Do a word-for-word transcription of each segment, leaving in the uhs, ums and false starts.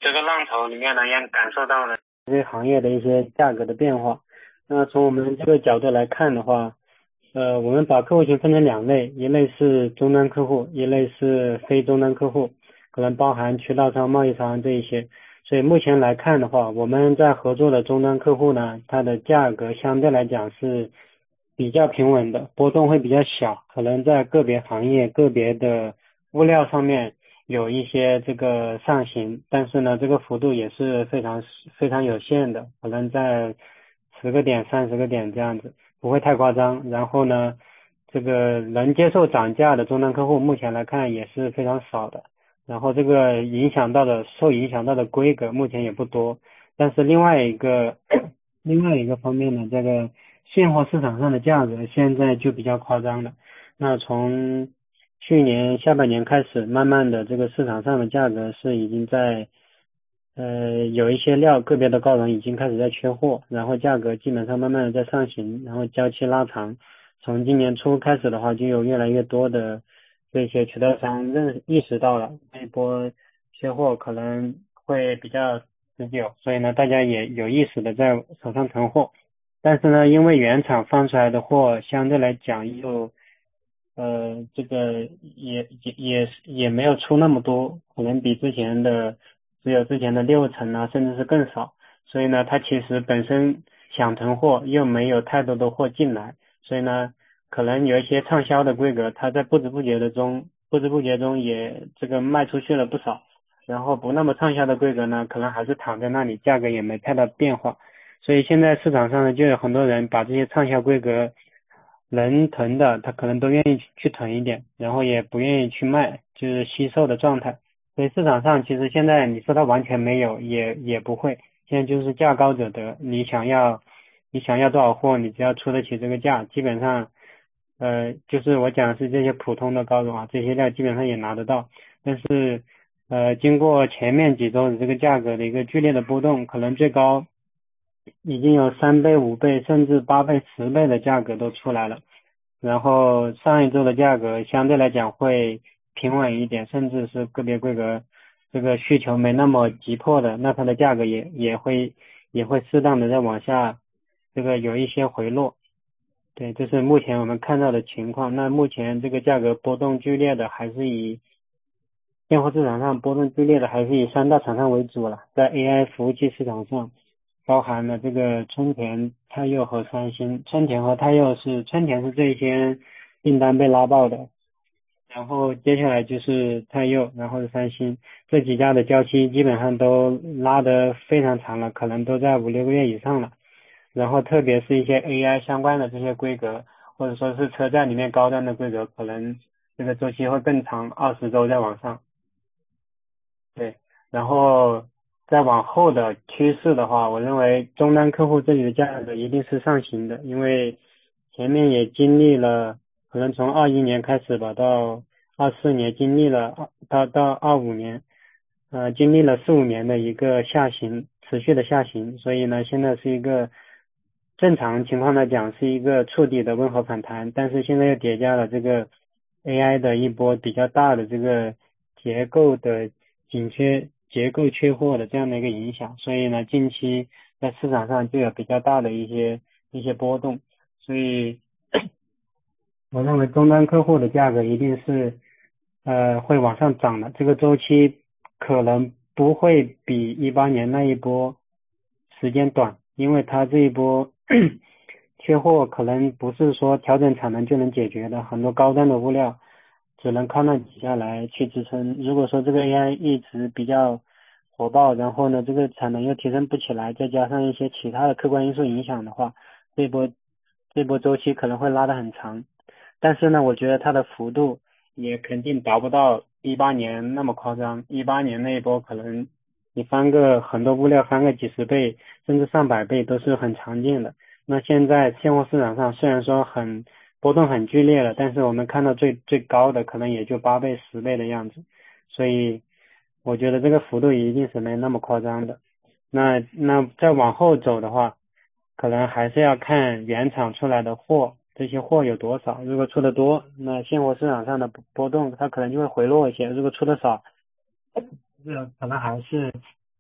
这个浪头里面呢，也感受到了这些行业的一些价格的变化。那从我们这个角度来看的话，呃，我们把客户群分成两类，一类是终端客户，一类是非终端客户，可能包含渠道商、贸易商这一些。所以目前来看的话，我们在合作的终端客户呢，它的价格相对来讲是比较平稳的，波动会比较小，可能在个别行业、个别的物料上面有一些这个上行，但是呢，这个幅度也是非常非常有限的，可能在十个点、三十个点这样子，不会太夸张。然后呢，这个能接受涨价的终端客户，目前来看也是非常少的。然后这个影响到的受影响到的规格目前也不多，但是另外一个另外一个方面呢，这个现货市场上的价格现在就比较夸张了。那从去年下半年开始，慢慢的这个市场上的价格是已经在呃有一些料个别的高人已经开始在缺货，然后价格基本上慢慢的在上行，然后交期拉长。从今年初开始的话，就有越来越多的这些渠道商认意识到了这一波缺货可能会比较持久，所以呢，大家也有意识的在手上囤货。但是呢，因为原厂放出来的货相对来讲又呃这个也也也也没有出那么多，可能比之前的只有之前的六成啊，甚至是更少。所以呢，它其实本身想囤货又没有太多的货进来，所以呢，可能有一些畅销的规格，它在不知不觉的中，不知不觉中也这个卖出去了不少。然后不那么畅销的规格呢，可能还是躺在那里，价格也没太大变化。所以现在市场上呢，就有很多人把这些畅销规格能囤的，他可能都愿意去囤一点，然后也不愿意去卖，就是惜售的状态。所以市场上其实现在你说它完全没有，也也不会。现在就是价高者得，你想要你想要多少货，你只要出得起这个价，基本上呃就是我讲的是这些普通的高种啊，这些料基本上也拿得到。但是呃经过前面几周的这个价格的一个剧烈的波动，可能最高已经有三倍、五倍甚至八倍、十倍的价格都出来了。然后上一周的价格相对来讲会平稳一点，甚至是个别规格这个需求没那么急迫的，那它的价格也也会也会适当的在往下这个有一些回落。对，这是目前我们看到的情况。那目前这个价格波动剧烈的还是以现货市场上波动剧烈的还是以三大厂商为主了，在 A I 服务器市场上包含了这个春田、太佑和三星。春田和太佑是春田是这一天订单被拉爆的，然后接下来就是太佑，然后是三星，这几家的交期基本上都拉得非常长了，可能都在五六个月以上了。然后特别是一些 A I 相关的这些规格，或者说是车站里面高端的规格，可能这个周期会更长，二十周再往上。对，然后再往后的趋势的话，我认为终端客户这里的价格一定是上行的，因为前面也经历了，可能从二一年开始吧，到二四年经历了，到到二五年，呃，经历了四五年的一个下行，持续的下行，所以呢，现在是一个正常情况来讲是一个触底的温和反弹，但是现在又叠加了这个 A I 的一波比较大的这个结构的紧缺、结构缺货的这样的一个影响，所以呢，近期在市场上就有比较大的一些一些波动，所以我认为终端客户的价格一定是呃会往上涨的，这个周期可能不会比一八年那一波时间短，因为它这一波缺货可能不是说调整产能就能解决的，很多高端的物料只能靠那几家来去支撑。如果说这个 A I 一直比较火爆，然后呢这个产能又提升不起来，再加上一些其他的客观因素影响的话，这波这波周期可能会拉得很长。但是呢，我觉得它的幅度也肯定达不到一八年那么夸张。一八年那一波可能你翻个很多物料翻个几十倍甚至上百倍都是很常见的。那现在现货市场上虽然说很波动很剧烈了，但是我们看到最最高的可能也就八倍十倍的样子，所以我觉得这个幅度一定是没那么夸张的。那那再往后走的话，可能还是要看原厂出来的货，这些货有多少。如果出的多，那现货市场上的波动它可能就会回落一些；如果出的少，这个可能还是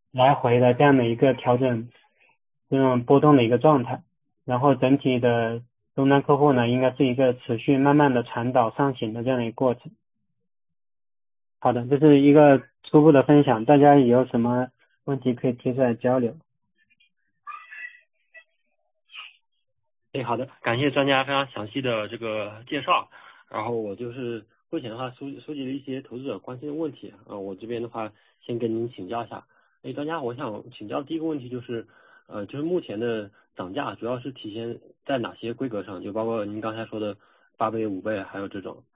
来回的这样的一个调整这种波动的一个状态，然后整体的终端客户呢应该是一个持续慢慢的传导上行的这样的一个过程。好的，这是一个初步的分享，大家有什么问题可以提出来交流。 哎，好的，感谢专家非常详细的这个介绍。然后我就是目前的话收收集了一些投资者关心的问题，呃，我这边的话先跟您请教一下。哎，专家，我想请教第一个问题就是，呃，就是目前的涨价主要是体现在哪些规格上？就包括您刚才说的八倍、五倍，还有这种。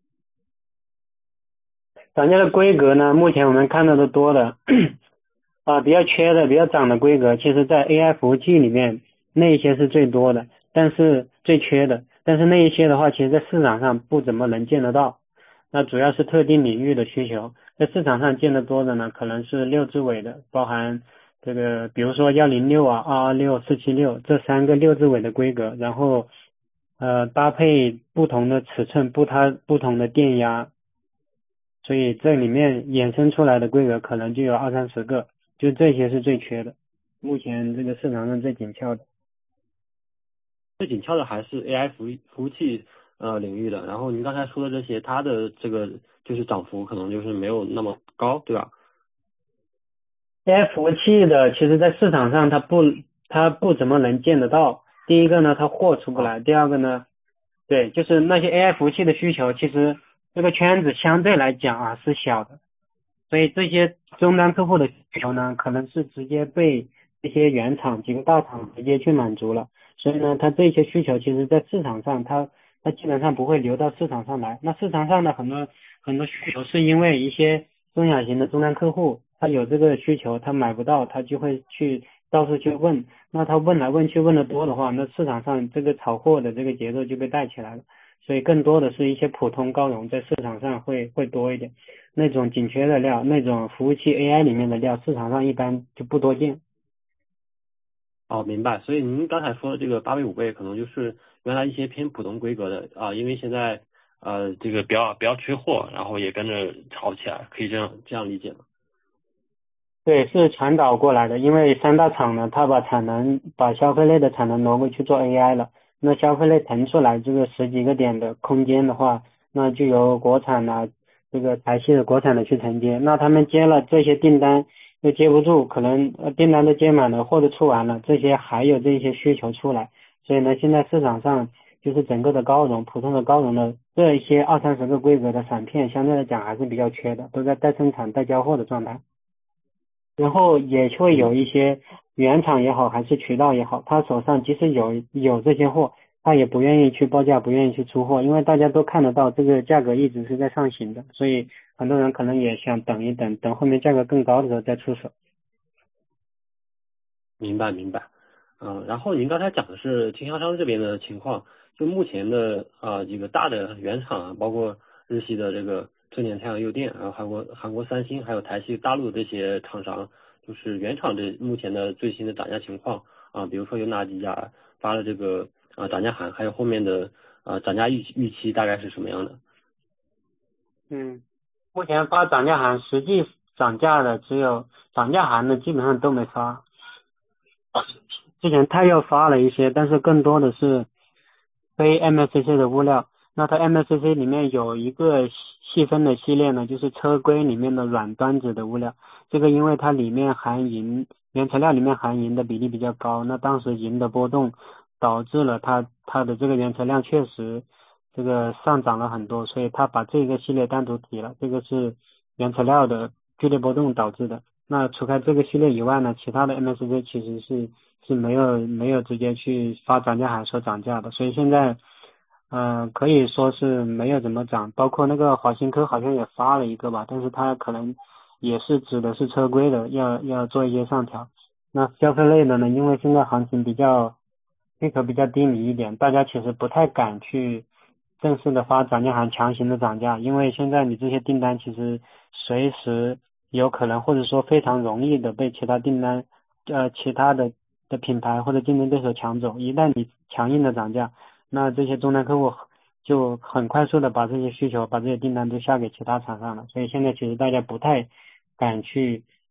涨价的规格呢，目前我们看到的多的啊，比较缺的、比较涨的规格，其实在 A I 服务器里面那一些是最多的，但是最缺的，但是那一些的话，其实在市场上不怎么能见得到。那主要是特定领域的需求，在市场上见得多的呢，可能是六字尾的，包含这个，比如说幺零六啊、二二六、四七六这三个六字尾的规格，然后呃搭配不同的尺寸、不它不同的电压，所以这里面衍生出来的规格可能就有二三十个，就这些是最缺的，目前这个市场上最紧俏的。 最紧俏的还是 A I 服务服务器呃领域的。然后您刚才说的这些，它的这个就是涨幅可能就是没有那么高，对吧 ？A I 服务器的，其实在市场上它不它不怎么能见得到。第一个呢，它货出不来；第二个呢，对，就是那些 A I 服务器的需求，其实这个圈子相对来讲啊是小的，所以这些终端客户的需求呢，可能是直接被这些原厂几个大厂直接去满足了。所以呢，它这些需求其实在市场上，它它基本上不会流到市场上来。那市场上的很多很多需求是因为一些中小型的终端客户，他有这个需求，他买不到，他就会去到处去问。那他问来问去问的多的话，那市场上这个炒货的这个节奏就被带起来了。所以更多的是一些普通高融在市场上会会多一点，那种紧缺的料，那种服务器 A I 里面的料，市场上一般就不多见。 哦，明白。所以您刚才说的这个八倍、五倍，可能就是原来一些偏普通规格的啊，因为现在呃这个比较比较缺货，然后也跟着炒起来，可以这样这样理解吗？ 对，是传导过来的，因为三大厂呢，它把产能把消费类的产能挪过去做 A I 了，那消费类腾出来这个十几个点的空间的话，那就由国产的这个台系的国产的去承接，那他们接了这些订单又接不住，可能呃订单都接满了，货都出完了，这些还有这些需求出来，所以呢，现在市场上就是整个的高融普通的高融的这一些二三十个规格的闪片，相对来讲还是比较缺的，都在待生产待交货的状态。然后也会有一些原厂也好，还是渠道也好，他手上即使有有这些货，他也不愿意去报价，不愿意去出货，因为大家都看得到这个价格一直是在上行的，所以很多人可能也想等一等，等后面价格更高的时候再出手。 明白明白。嗯、呃，然后您刚才讲的是经销商这边的情况，就目前的啊几个大的原厂啊，包括日系的这个春田太阳诱电，然后韩国韩国三星，还有台系大陆的这些厂商，就是原厂这目前的最新的涨价情况啊，比如说有哪几家发了这个啊涨价函，还有后面的啊涨价预预期大概是什么样的？ 嗯，目前发涨价函，实际涨价的只有涨价函的基本上都没发。之前他又发了一些，但是更多的是非 M S C C 的物料。那它 M S C C 里面有一个细分的系列呢，就是车规里面的软端子的物料。这个因为它里面含银，原材料里面含银的比例比较高，那当时银的波动导致了它它的这个原材料确实这个上涨了很多，所以它把这个系列单独提了。这个是原材料的剧烈波动导致的。那除开这个系列以外呢，其他的 M S C C 其实是是没有没有直接去发涨价函说涨价的，所以现在嗯、呃可以说是没有怎么涨，包括那个华新科好像也发了一个吧，但是它可能也是指的是车规的，要要做一些上调。那消费类的呢，因为现在行情比较需求比较低迷一点，大家其实不太敢去正式的发涨价函强行的涨价，因为现在你这些订单其实随时有可能或者说非常容易的被其他订单呃其他的的品牌或者竞争对手抢走，一旦你强硬的涨价，那这些终端客户就很快速的把这些需求把这些订单都下给其他厂商了，所以现在其实大家不太敢去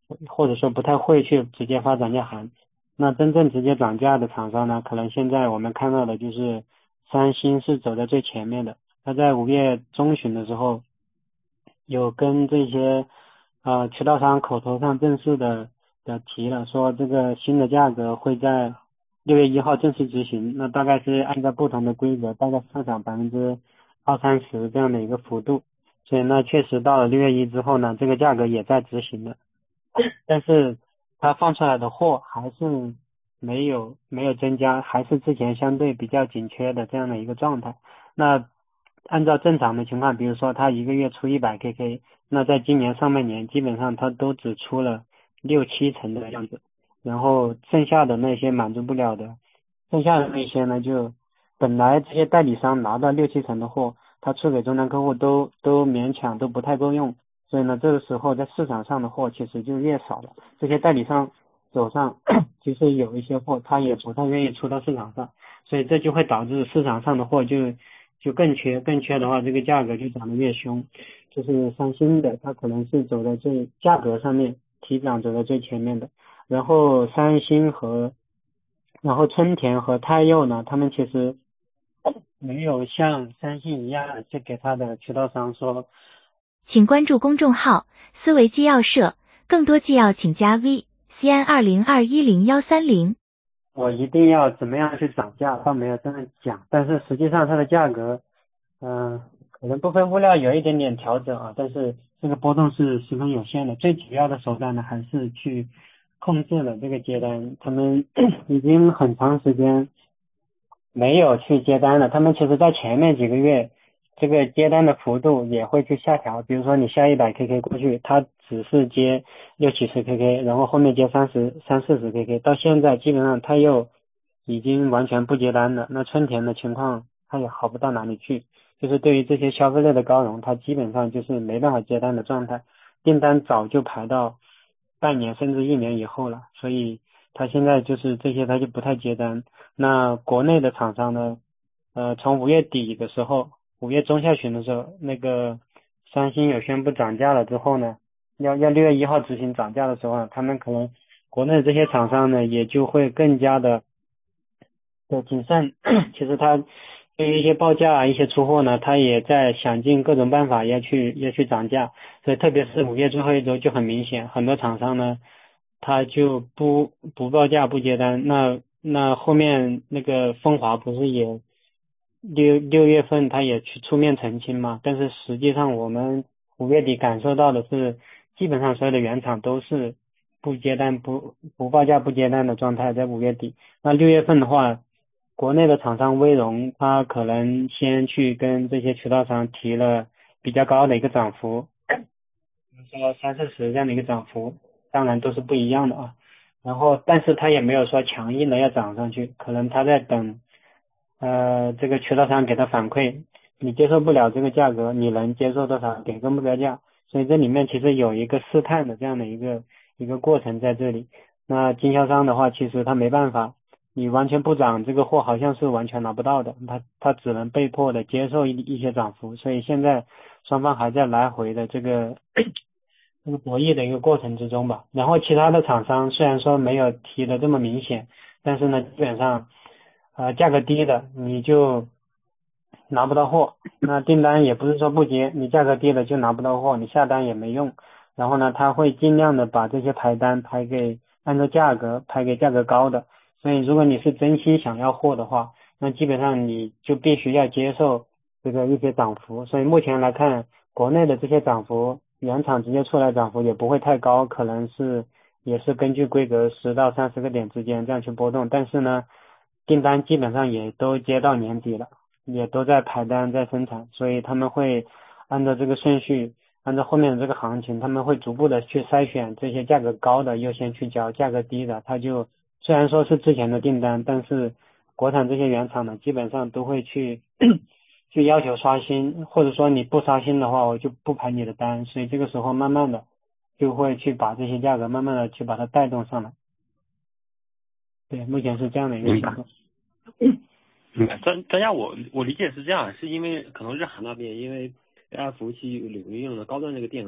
或者说不太会去直接发涨价函。那真正直接涨价的厂商呢，可能现在我们看到的就是三星是走在最前面的。它在五月中旬的时候，有跟这些呃渠道商口头上正式的的提了，说这个新的价格会在六月一号正式执行。那大概是按照不同的规格，大概上涨百分之二三十这样的一个幅度。所以那确实到了六月一之后呢，这个价格也在执行了，但是它放出来的货还是没有没有增加，还是之前相对比较紧缺的这样的一个状态。那按照正常的情况，比如说它一个月出一百 K K， 那在今年上半年基本上它都只出了六七成的样子，然后剩下的那些满足不了的，剩下的那些呢，就本来这些代理商拿到六七成的货，他出给终端客户都都勉强都不太够用，所以呢这个时候在市场上的货其实就越少了。这些代理商手上其实有一些货他也不太愿意出到市场上，所以这就会导致市场上的货就就更缺，更缺的话这个价格就涨得越凶。就是三星的它可能是走在最价格上面提涨走在最前面的，然后三星和然后春田和太佑呢，他们其实没有像三星一样去给他的渠道商说， 请关注公众号思维纪要社，更多纪要请加 V C N 二零二一零一三零。 我一定要怎么样去涨价，倒没有这样讲，但是实际上它的价格，嗯、呃，可能部分物料有一点点调整啊，但是这个波动是十分有限的。最主要的手段呢，还是去控制了这个接单，他们已经很长时间没有去接单了。他们其实在前面几个月，这个接单的幅度也会去下调，比如说你下一百 K K 过去，它只是接六七十 K K， 然后后面接三十三四十 K K， 到现在基本上它又已经完全不接单了。那春田的情况它也好不到哪里去，就是对于这些消费类的高融，它基本上就是没办法接单的状态，订单早就排到半年甚至一年以后了，所以它现在就是这些它就不太接单。那国内的厂商呢，呃，从五月底的时候，五月中下旬的时候，那个三星有宣布涨价了之后呢，要要六月一号执行涨价的时候啊，他们可能国内这些厂商呢也就会更加的的谨慎。其实他对于一些报价、一些出货呢，他也在想尽各种办法要去要去涨价。所以特别是五月最后一周就很明显，很多厂商呢，他就不不报价不接单。那那后面那个风华不是也六六月份他也去出面澄清嘛，但是实际上我们五月底感受到的是，基本上所有的原厂都是不接单不不报价不接单的状态，在五月底。那六月份的话，国内的厂商威龙他可能先去跟这些渠道商提了比较高的一个涨幅，比如说三四十这样的一个涨幅，当然都是不一样的啊。然后但是他也没有说强硬的要涨上去，可能他在等呃这个渠道商给他反馈，你接受不了这个价格，你能接受多少给个目标价。所以这里面其实有一个试探的这样的一个一个过程在这里。那经销商的话其实他没办法，你完全不涨，这个货好像是完全拿不到的，他他只能被迫的接受一一些涨幅。所以现在双方还在来回的这个这个博弈的一个过程之中吧。然后其他的厂商虽然说没有提的这么明显，但是呢基本上呃价格低的你就拿不到货，那订单也不是说不接，你价格低了就拿不到货，你下单也没用。然后呢他会尽量的把这些排单排给按照价格排给价格高的。所以如果你是真心想要货的话，那基本上你就必须要接受这个一些涨幅。所以目前来看，国内的这些涨幅，原厂直接出来涨幅也不会太高，可能是也是根据规格十到三十个点之间这样去波动。但是呢，订单基本上也都接到年底了，也都在排单在生产，所以他们会按照这个顺序，按照后面的这个行情，他们会逐步的去筛选这些价格高的优先去交，价格低的他就虽然说是之前的订单，但是国产这些原厂呢基本上都会去去要求刷新，或者说你不刷新的话我就不排你的单。所以这个时候慢慢的就会去把这些价格慢慢的去把它带动上来。对，目前是这样的一个情况。 嗯，专专家我我理解是这样，是因为可能日韩那边因为 A I 服务器领域用的高端这个电容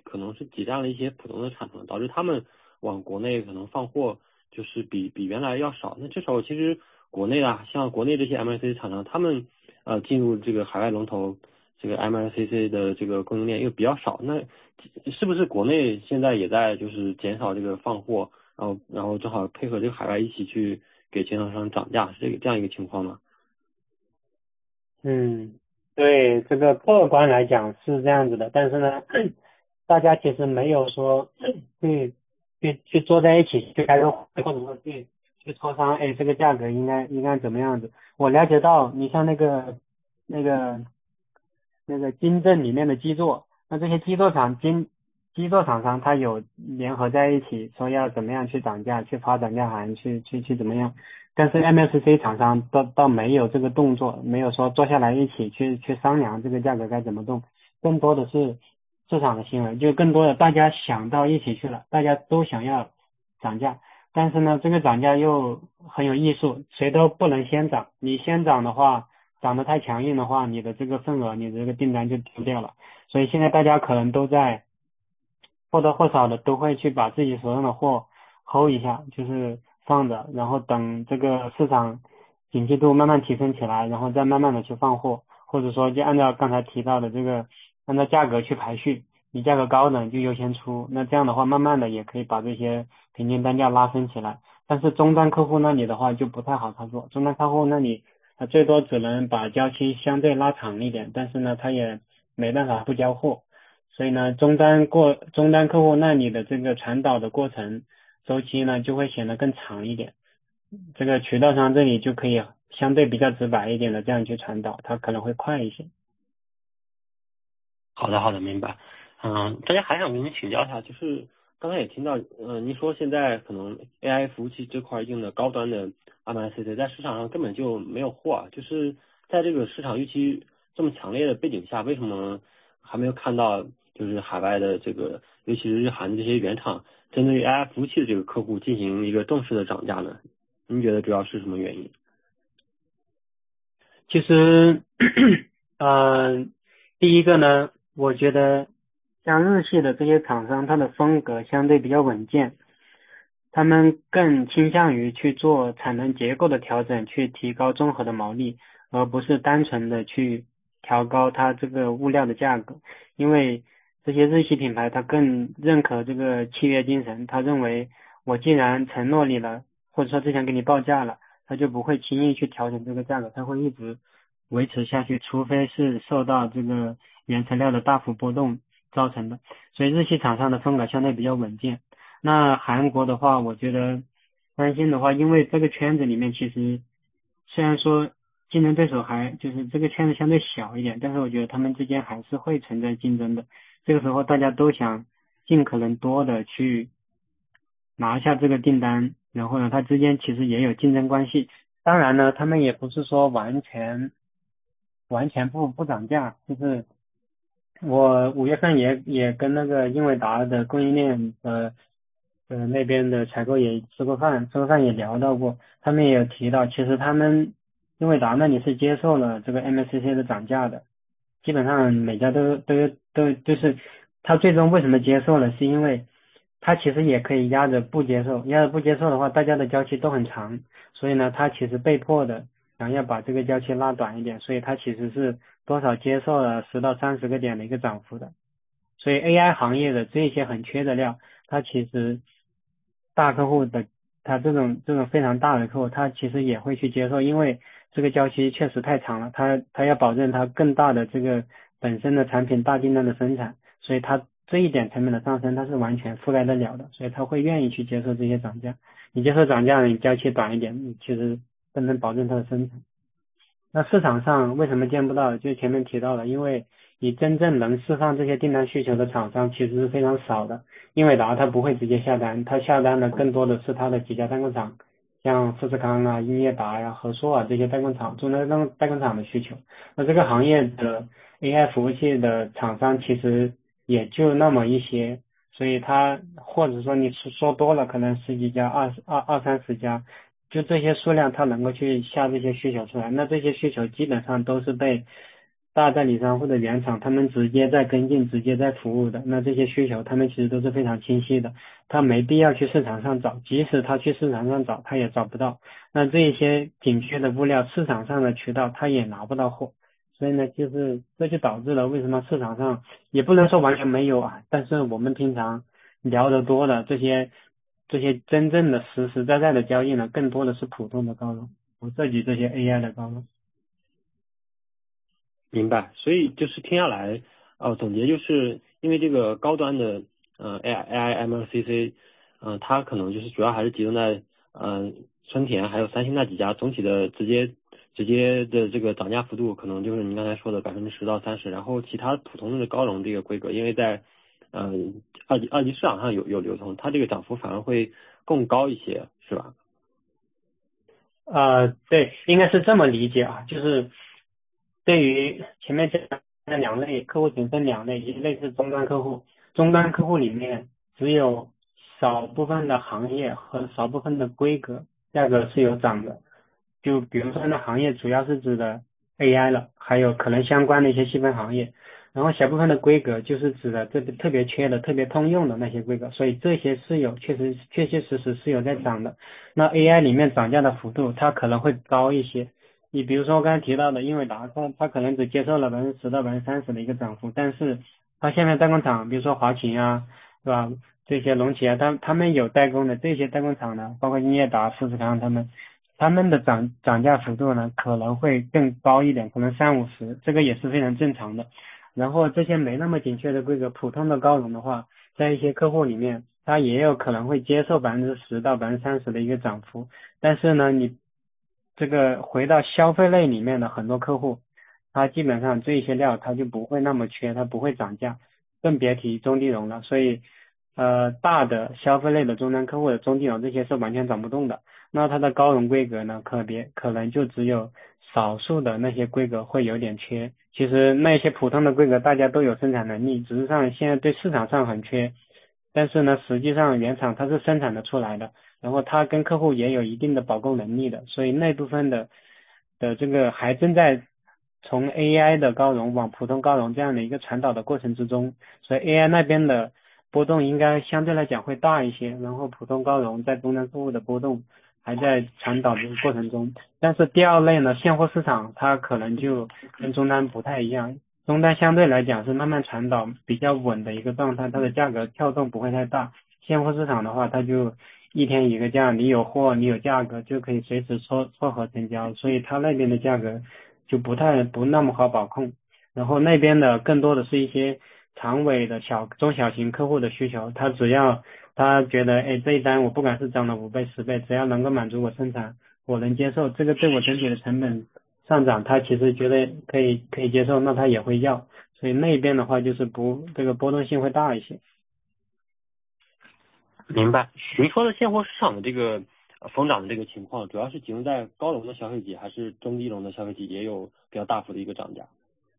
可能是挤占了一些普通的厂商，导致他们往国内可能放货就是比比原来要少。那这时候其实国内啊，像国内这些 M L C C 厂商，他们呃进入这个海外龙头这个 M L C C 的这个供应链又比较少，那是不是国内现在也在就是减少这个放货，然后然后正好配合这个海外一起去给经销商涨价，是这个这样一个情况吗？ 嗯，对，这个客观来讲是这样子的，但是呢，大家其实没有说去去去坐在一起去开个会，或者说去去磋商，哎，这个价格应该应该怎么样子。我了解到，你像那个那个那个金正里面的基座，那这些基座厂金基座厂商，它有联合在一起说要怎么样去涨价，去发涨价函，去去去怎么样。但是 M S C 厂商倒倒没有这个动作，没有说坐下来一起去去商量这个价格该怎么动，更多的是市场的行为，就更多的大家想到一起去了，大家都想要涨价，但是呢，这个涨价又很有艺术，谁都不能先涨，你先涨的话，涨得太强硬的话，你的这个份额，你的这个订单就丢掉了，所以现在大家可能都在或多或少的都会去把自己手上的货 hold 一下，就是放着，然后等这个市场景气度慢慢提升起来，然后再慢慢的去放货，或者说就按照刚才提到的这个，按照价格去排序，你价格高的就优先出，那这样的话慢慢的也可以把这些平均单价拉升起来。但是终端客户那里的话就不太好操作，终端客户那里他最多只能把交期相对拉长一点，但是呢他也没办法不交货，所以呢终端过终端客户那里的这个传导的过程周期呢就会显得更长一点，这个渠道商这里就可以相对比较直白一点的这样去传导，它可能会快一些。 好的，好的，明白。嗯，大家还想跟您请教一下，就是刚才也听到，呃，您说现在可能 A I 服务器这块用的高端的 M L C C 在市场上根本就没有货，就是在这个市场预期这么强烈的背景下，为什么还没有看到就是海外的这个，尤其是日韩这些原厂针对于 A I 服务器的这个客户进行一个正式的涨价呢？您觉得主要是什么原因？ 其实，呃，第一个呢，我觉得像日系的这些厂商，它的风格相对比较稳健，他们更倾向于去做产能结构的调整，去提高综合的毛利，而不是单纯的去调高它这个物料的价格。因为这些日系品牌，它更认可这个契约精神，他认为我既然承诺你了，或者说之前给你报价了，他就不会轻易去调整这个价格，他会一直维持下去，除非是受到这个原材料的大幅波动造成的。所以日系厂商的风格相对比较稳健。那韩国的话，我觉得担心的话，因为这个圈子里面其实虽然说竞争对手还就是这个圈子相对小一点，但是我觉得他们之间还是会存在竞争的。这个时候大家都想尽可能多的去拿下这个订单，然后呢，它之间其实也有竞争关系。当然呢，他们也不是说完全完全不不涨价，就是我五月份也也跟那个英伟达的供应链呃呃那边的采购也吃过饭，吃过饭也聊到过，他们也有提到，其实他们英伟达那里是接受了这个 M S C C 的涨价的，基本上每家都都都就是他最终为什么接受了，是因为他其实也可以压着不接受，压着不接受的话，大家的交期都很长，所以呢，他其实被迫的想要把这个交期拉短一点，所以他其实是多少接受了十到三十个点的一个涨幅的。所以 A I 行业的这些很缺的料，它其实大客户的他这种这种非常大的客户，他其实也会去接受，因为这个交期确实太长了，他他要保证他更大的这个本身的产品大订单的生产，所以他这一点成本的上升，它是完全覆盖得了的，所以他会愿意去接受这些涨价。你接受涨价，你交期短一点，你其实不能保证它的生产。那市场上为什么见不到？就前面提到了，因为你真正能释放这些订单需求的厂商其实是非常少的。英伟达它不会直接下单，它下单的更多的是它的几家代工厂，像富士康啊、英业达呀、和硕啊这些代工厂、中端代工厂的需求。那这个行业的 A I 服务器的厂商其实也就那么一些，所以它或者说你说多了可能十几家、二二二三十家。就这些数量它能够去下这些需求出来，那这些需求基本上都是被大代理商或者原厂，他们直接在跟进，直接在服务的，那这些需求他们其实都是非常清晰的，他没必要去市场上找，即使他去市场上找，他也找不到。那这些紧缺的物料，市场上的渠道他也拿不到货，所以呢，就是这就导致了为什么市场上也不能说完全没有啊，但是我们平常聊得多的这些这些真正的实实在在的交易呢，更多的是普通的高融，不涉及这些 A I 的高融。 明白，所以就是听下来，呃，总结就是因为这个高端的呃 A I A I M L C C， 呃，它可能就是主要还是集中在呃春田还有三星那几家，总体的直接直接的这个涨价幅度可能就是您刚才说的百分之十到三十，然后其他普通的高融这个规格，因为在呃二级二级市场上有有流通，它这个涨幅反而会更高一些，是吧？ 呃，对，应该是这么理解啊，就是对于前面讲的两类客户群分两类，一类是终端客户，终端客户里面只有少部分的行业和少部分的规格价格是有涨的，就比如说那行业主要是指的 A I 了，还有可能相关的一些细分行业，然后小部分的规格就是指的这特别缺的、特别通用的那些规格，所以这些是有确实确确实实是有在涨的。那 A I 里面涨价的幅度它可能会高一些，你比如说我刚才提到的英伟达，它它可能只接受了百分之十到百分之三十的一个涨幅，但是它下面代工厂，比如说华擎啊，对吧？这些龙企啊，他他们有代工的这些代工厂呢，包括英业达、富士康他们。他们的涨涨价幅度呢可能会更高一点，可能三五十，这个也是非常正常的。然后这些没那么紧缺的规格，普通的高融的话，在一些客户里面，他也有可能会接受百分之十到百分之三十的一个涨幅。但是呢，你这个回到消费类里面的很多客户，他基本上这些料他就不会那么缺，他不会涨价，更别提中低融了。所以，呃，大的消费类的终端客户的中低融这些是完全涨不动的。那它的高融规格呢，可别可能就只有少数的那些规格会有点缺。其实那些普通的规格大家都有生产能力，只是上现在对市场上很缺。但是呢，实际上原厂它是生产的出来的，然后它跟客户也有一定的保供能力的，所以那部分的的这个还正在从 A I 的高融往普通高融这样的一个传导的过程之中，所以 A I 那边的波动应该相对来讲会大一些，然后普通高融在终端客户的波动还在传导这个过程中。但是第二类呢，现货市场它可能就跟终端不太一样，终端相对来讲是慢慢传导比较稳的一个状态，它的价格跳动不会太大。现货市场的话，它就一天一个价，你有货你有价格就可以随时撮撮合成交，所以它那边的价格就不太不那么好把控。然后那边的更多的是一些长尾的小中小型客户的需求，他只要他觉得哎这一单我不管是涨了五倍十倍，只要能够满足我生产我能接受，这个对我整体的成本上涨他其实觉得可以可以接受，那他也会要，所以那边的话就是不这个波动性会大一些。 明白。您说的现货市场的这个疯涨的这个情况，主要是集中在高融的消费级，还是中低融的消费级也有比较大幅的一个涨价？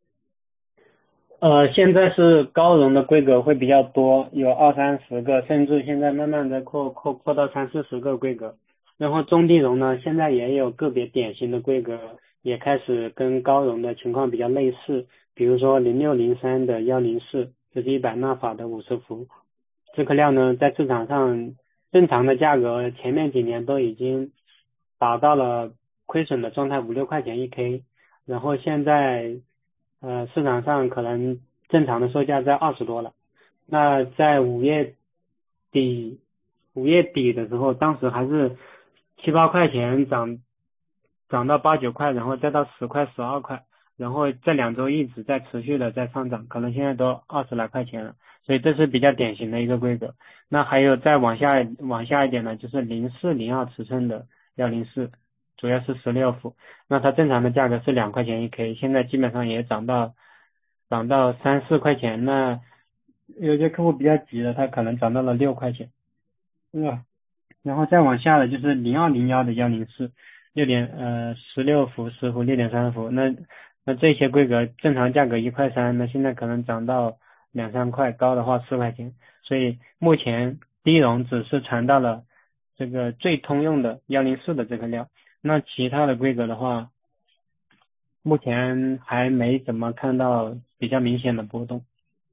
呃，现在是高融的规格会比较多，有二三十个，甚至现在慢慢的扩扩扩到三四十个规格。然后中低融呢，现在也有个别典型的规格也开始跟高融的情况比较类似，比如说零六零三的一零四，这是一百纳法的五十伏，这颗料呢在市场上正常的价格前面几年都已经达到了亏损的状态，五六块钱一 K， 然后现在呃，市场上可能正常的售价在二十多了。那在五月底，五月底的时候，当时还是七八块钱涨，涨到八九块，然后再到十块、十二块，然后这两周一直在持续的在上涨，可能现在都二十来块钱了。所以这是比较典型的一个规格。那还有再往下往下一点呢，就是零四零二尺寸的一零四。主要是十六伏，那它正常的价格是两块钱一 K， 现在基本上也涨到涨到三四块钱，那有些客户比较急的，他可能涨到了六块钱，是吧？然后再往下的就是零二零一的一零四，六点呃十六伏、十伏、六点三伏，那那这些规格正常价格一块三，那现在可能涨到两三块，高的话四块钱，所以目前低融只是传到了这个最通用的一零四的这个料。那其他的规格的话， 目前还没怎么看到比较明显的波动。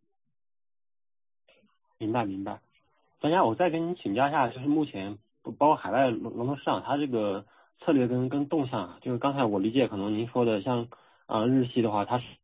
明白明白。专家，我再跟您请教一下，就是目前包括海外龙龙头市场，它这个策略跟跟动向啊，就是刚才我理解，可能您说的像啊、呃、日系的话，它是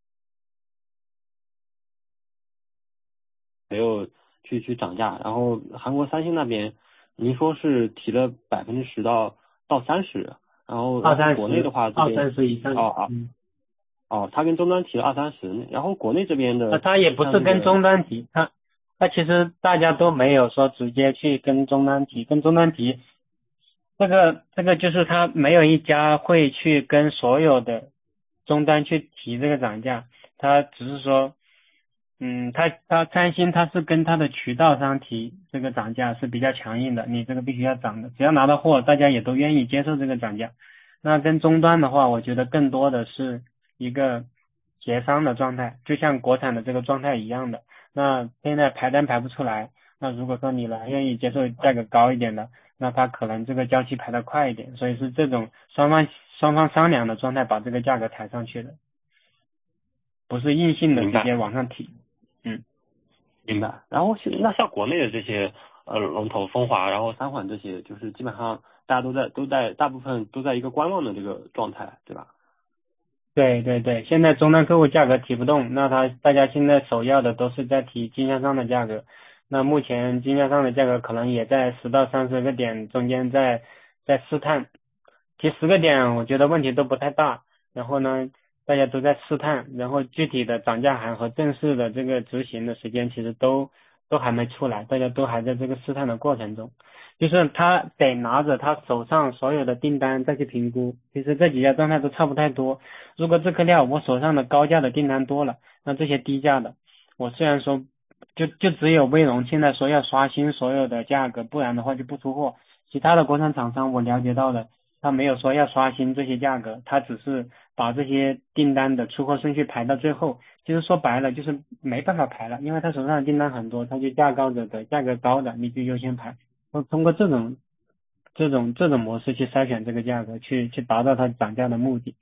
没有去去涨价，然后韩国三星那边，您说是提了百分之十到到三十，然后然后国内的话这边二三十以上。 哦啊嗯。 哦，他跟终端提了二三十，然后国内这边的， 啊，他也不是跟终端提，他他其实大家都没有说直接去跟终端提，跟终端提，这个这个就是他没有一家会去跟所有的终端去提这个涨价，他只是说，嗯，他他三星他是跟他的渠道商提这个涨价是比较强硬的，你这个必须要涨的，只要拿到货，大家也都愿意接受这个涨价。那跟终端的话，我觉得更多的是一个协商的状态，就像国产的这个状态一样的。那现在排单排不出来，那如果说你来愿意接受价格高一点的，那他可能这个交期排得快一点，所以是这种双方双方商量的状态把这个价格抬上去的，不是硬性的直接往上提。嗯， 明白。然后那像国内的这些呃龙头风华，然后三缓这些，就是基本上大家都在都在大部分都在一个观望的这个状态，对吧？ 对对对，现在终端客户价格提不动，那他大家现在首要的都是在提经销商的价格。那目前经销商的价格可能也在十到三十个点中间在在试探，提十个点我觉得问题都不太大。然后呢，大家都在试探，然后具体的涨价函和正式的这个执行的时间其实都都还没出来，大家都还在这个试探的过程中。就是他得拿着他手上所有的订单再去评估，其实这几家状态都差不太多。如果这颗料我手上的高价的订单多了，那这些低价的，我虽然说就就只有威龙现在说要刷新所有的价格，不然的话就不出货。其他的国产厂商我了解到的，他没有说要刷新这些价格，他只是把这些订单的出货顺序排到最后。其实说白了就是没办法排了，因为他手上的订单很多，他就价高者得，价格高的你就优先排。通过这种这种这种模式去筛选这个价格，去去达到它涨价的目的。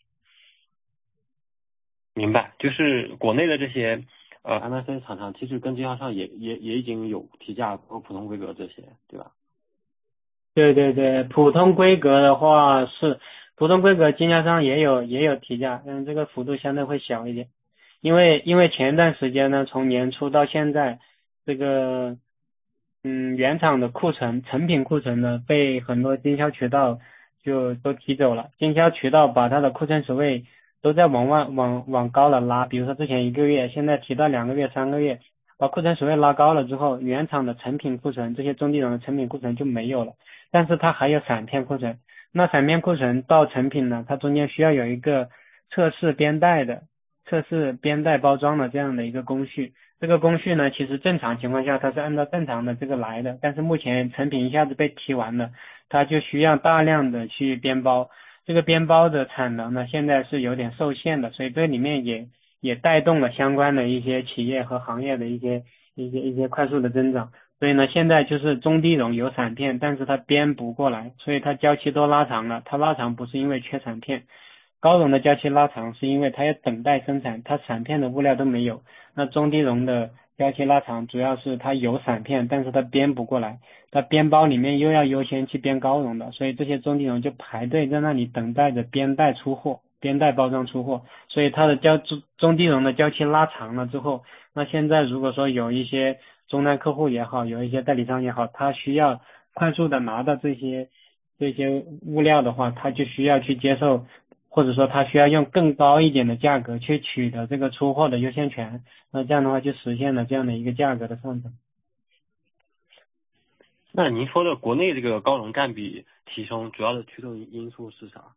明白，就是国内的这些呃 M S C 厂商，其实跟经销商也也也已经有提价，包括普通规格这些，对吧？ 对对对，普通规格的话是普通规格经销商也有也有提价，嗯，这个幅度相对会小一点，因为因为前段时间呢，从年初到现在，这个嗯原厂的库存成品库存呢被很多经销渠道就都提走了，经销渠道把它的库存水位都在往外往往高了拉，比如说之前一个月，现在提到两个月三个月，把库存水位拉高了之后，原厂的成品库存这些中低档的成品库存就没有了。但是它还有散片库存，那散片库存到成品呢，它中间需要有一个测试编带的、测试编带包装的这样的一个工序。这个工序呢，其实正常情况下它是按照正常的这个来的，但是目前成品一下子被提完了，它就需要大量的去编包。这个编包的产能呢，现在是有点受限的，所以这里面也也带动了相关的一些企业和行业的一些一些一些快速的增长。所以呢，现在就是中低绒有散片，但是它编不过来，所以它交期都拉长了。它拉长不是因为缺散片，高绒的交期拉长是因为它要等待生产，它散片的物料都没有。那中低绒的交期拉长主要是它有散片，但是它编不过来，它编包里面又要优先去编高绒的，所以这些中低绒就排队在那里等待着编带出货，编带包装出货。所以它的交中中低绒的交期拉长了之后，那现在如果说有一些终端客户也好，有一些代理商也好，他需要快速的拿到这些这些物料的话，他就需要去接受，或者说他需要用更高一点的价格去取得这个出货的优先权，那这样的话就实现了这样的一个价格的上涨。 那您说的国内这个高绒占比提升，主要的驱动因素是啥？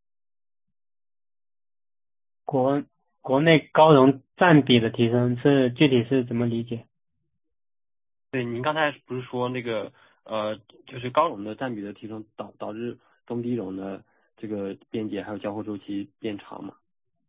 国国内高绒占比的提升是具体是怎么理解？ 对，您刚才不是说那个呃，就是高绒的占比的提升导导致中低绒的这个边界还有交货周期变长嘛？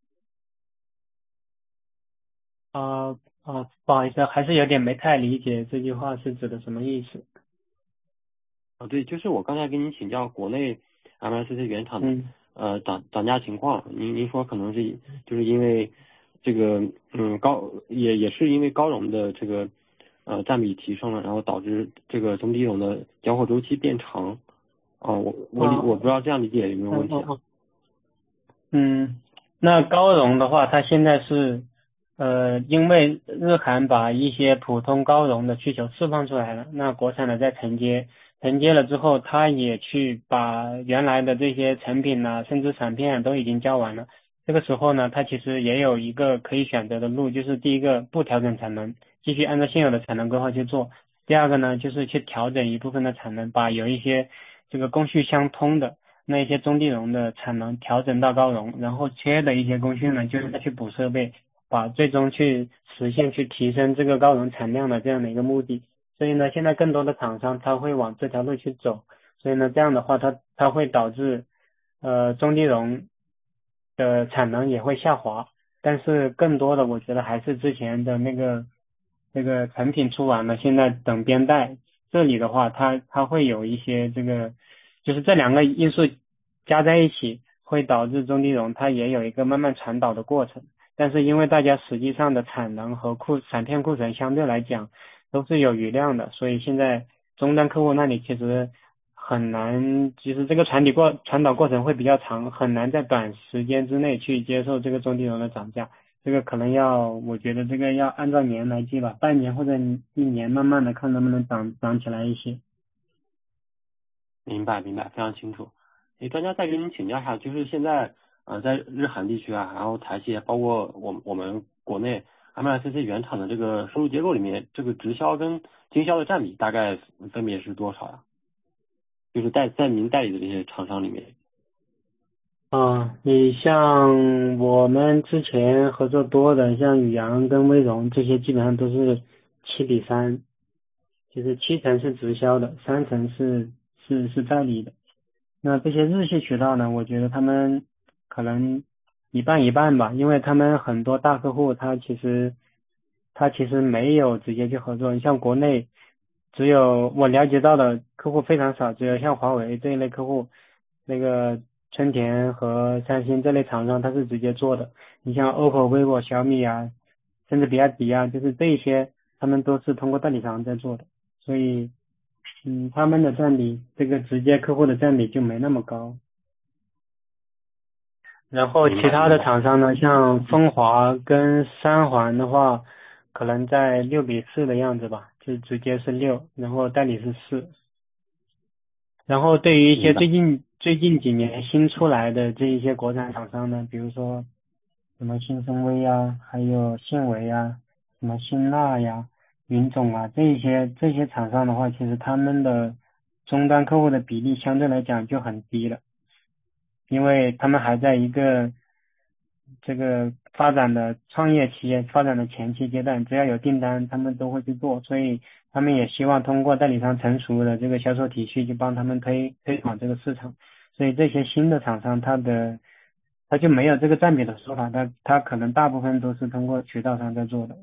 啊啊，不好意思，还是有点没太理解这句话是指的什么意思。 啊，对，就是我刚才跟你请教国内 M S C 原厂的， 嗯呃涨涨价情况，您您说可能是就是因为这个嗯高也也是因为高融的这个呃占比提升了，然后导致这个中低融的交货周期变长。哦，我我理我不知道这样理解有没有问题啊？ 嗯，那高融的话，它现在是呃，因为日韩把一些普通高融的需求释放出来了，那国产的在承接，承接了之后，它也去把原来的这些成品呐、甚至闪片都已经交完了。这个时候呢，它其实也有一个可以选择的路，就是第一个不调整产能，继续按照现有的产能规划去做；第二个呢，就是去调整一部分的产能，把有一些这个供需相通的那一些中低融的产能调整到高融，然后缺的一些供需呢，就是再去补设备，把最终去实现去提升这个高融产量的这样的一个目的。所以呢，现在更多的厂商他会往这条路去走，所以呢，这样的话它它会导致呃中低融的产能也会下滑，但是更多的我觉得还是之前的那个那个成品出完了，现在等边带，这里的话它它会有一些这个就是这两个因素加在一起，会导致中低融它也有一个慢慢传导的过程。但是因为大家实际上的产能和库闪片库存相对来讲都是有余量的，所以现在终端客户那里其实很难，其实这个传递过传导过程会比较长，很难在短时间之内去接受这个中低融的涨价。这个可能要，我觉得这个要按照年来计吧，半年或者一年，慢慢的看能不能涨涨起来一些。 明白明白，非常清楚。诶，专家再跟您请教一下，就是现在呃在日韩地区啊，然后台系包括我我们国内 M L C C 原厂的这个收入结构里面，这个直销跟经销的占比大概分别是多少呀？就是在在您代理的这些厂商里面。 啊，你像我们之前合作多的，像宇阳跟威荣这些，基本上都是七比三，就是七成是直销的，三成是是是代理的。那这些日系渠道呢，我觉得他们可能一半一半吧，因为他们很多大客户他其实他其实没有直接去合作，你像国内只有我了解到的客户非常少，只有像华为这一类客户，那个春田和三星这类厂商他是直接做的。你像 O P P O、vivo、小米啊，甚至比亚迪啊，就是这一些他们都是通过代理商在做的，所以嗯，他们的占比，这个直接客户的占比就没那么高。然后其他的厂商呢，像风华跟三环的话，可能在六比四的样子吧，就直接是六，然后代理是四。然后对于一些最近最近几年新出来的这一些国产厂商呢，比如说什么新生威啊，还有信维啊，什么新纳呀、云总啊，这一些这些厂商的话，其实他们的终端客户的比例相对来讲就很低了，因为他们还在一个这个发展的创业期间，发展的前期阶段，只要有订单，他们都会去做，所以他们也希望通过代理商成熟的这个销售体系，去帮他们推推广这个市场。所以这些新的厂商，他的他就没有这个占比的说法，他他可能大部分都是通过渠道商在做的。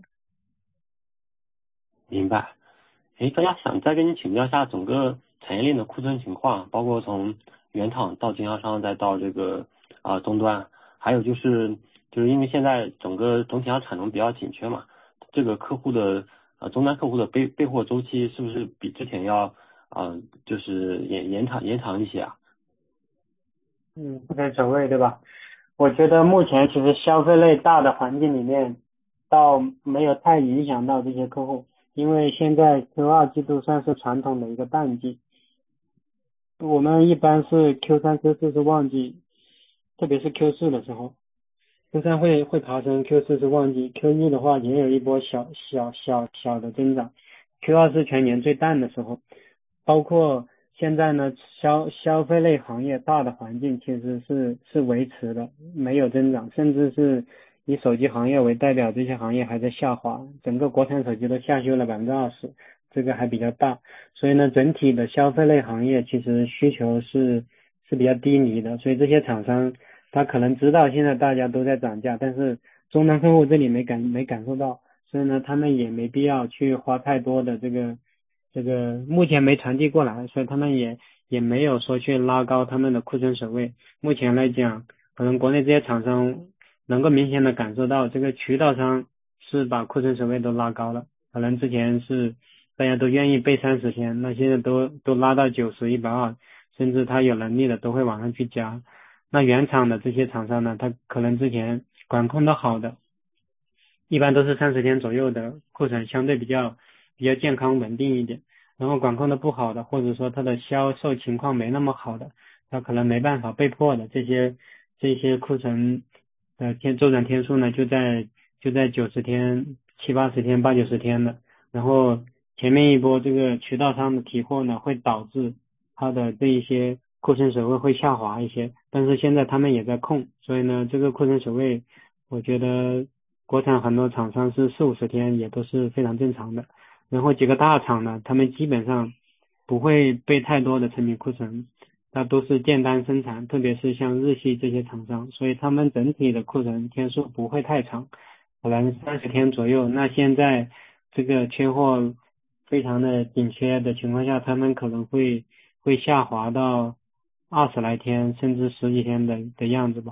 明白。诶，大家想再跟你请教一下整个产业链的库存情况，包括从原厂到经销商再到这个啊、呃、终端，还有就是就是因为现在整个总体上产能比较紧缺嘛，这个客户的呃终端客户的备备货周期是不是比之前要啊、呃、就是延延长延长一些啊？ 嗯，不分所谓，对吧？我觉得目前其实消费类大的环境里面，倒没有太影响到这些客户，因为现在 Q 二季度算是传统的一个淡季，我们一般是 Q 三、Q 四是旺季，特别是 Q 四的时候 ，Q 三会会爬升 ，Q 四是旺季 ，Q 一的话也有一波小小小小的增长 ，Q 二是全年最淡的时候，包括现在呢，消消费类行业大的环境其实是是维持的，没有增长，甚至是以手机行业为代表，这些行业还在下滑，整个国产手机都下修了百分之二十，这个还比较大，所以呢，整体的消费类行业其实需求是是比较低迷的，所以这些厂商他可能知道现在大家都在涨价，但是终端客户这里没感没感受到，所以呢，他们也没必要去花太多的这个。这个目前没传递过来，所以他们也也没有说去拉高他们的库存水位。目前来讲，可能国内这些厂商能够明显的感受到，这个渠道商是把库存水位都拉高了，可能之前是大家都愿意备三十天，那现在都都拉到九十、一百二，甚至他有能力的都会往上去加。那原厂的这些厂商呢，他可能之前管控的好的，一般都是三十天左右的库存，相对比较比较健康稳定一点。然后管控的不好的，或者说它的销售情况没那么好的，它可能没办法被迫的，这些这些库存的天周转天数呢，就在就在九十天、七八十天、八九十天的。然后前面一波这个渠道商的提货呢，会导致它的这一些库存水位会下滑一些，但是现在他们也在控，所以呢，这个库存水位，我觉得国产很多厂商是四五十天也都是非常正常的。然后几个大厂呢，他们基本上不会备太多的成品库存，它都是建单生产，特别是像日系这些厂商，所以他们整体的库存天数不会太长，可能三十天左右。那现在这个缺货非常的紧缺的情况下，他们可能会会下滑到二十来天，甚至十几天的的样子吧。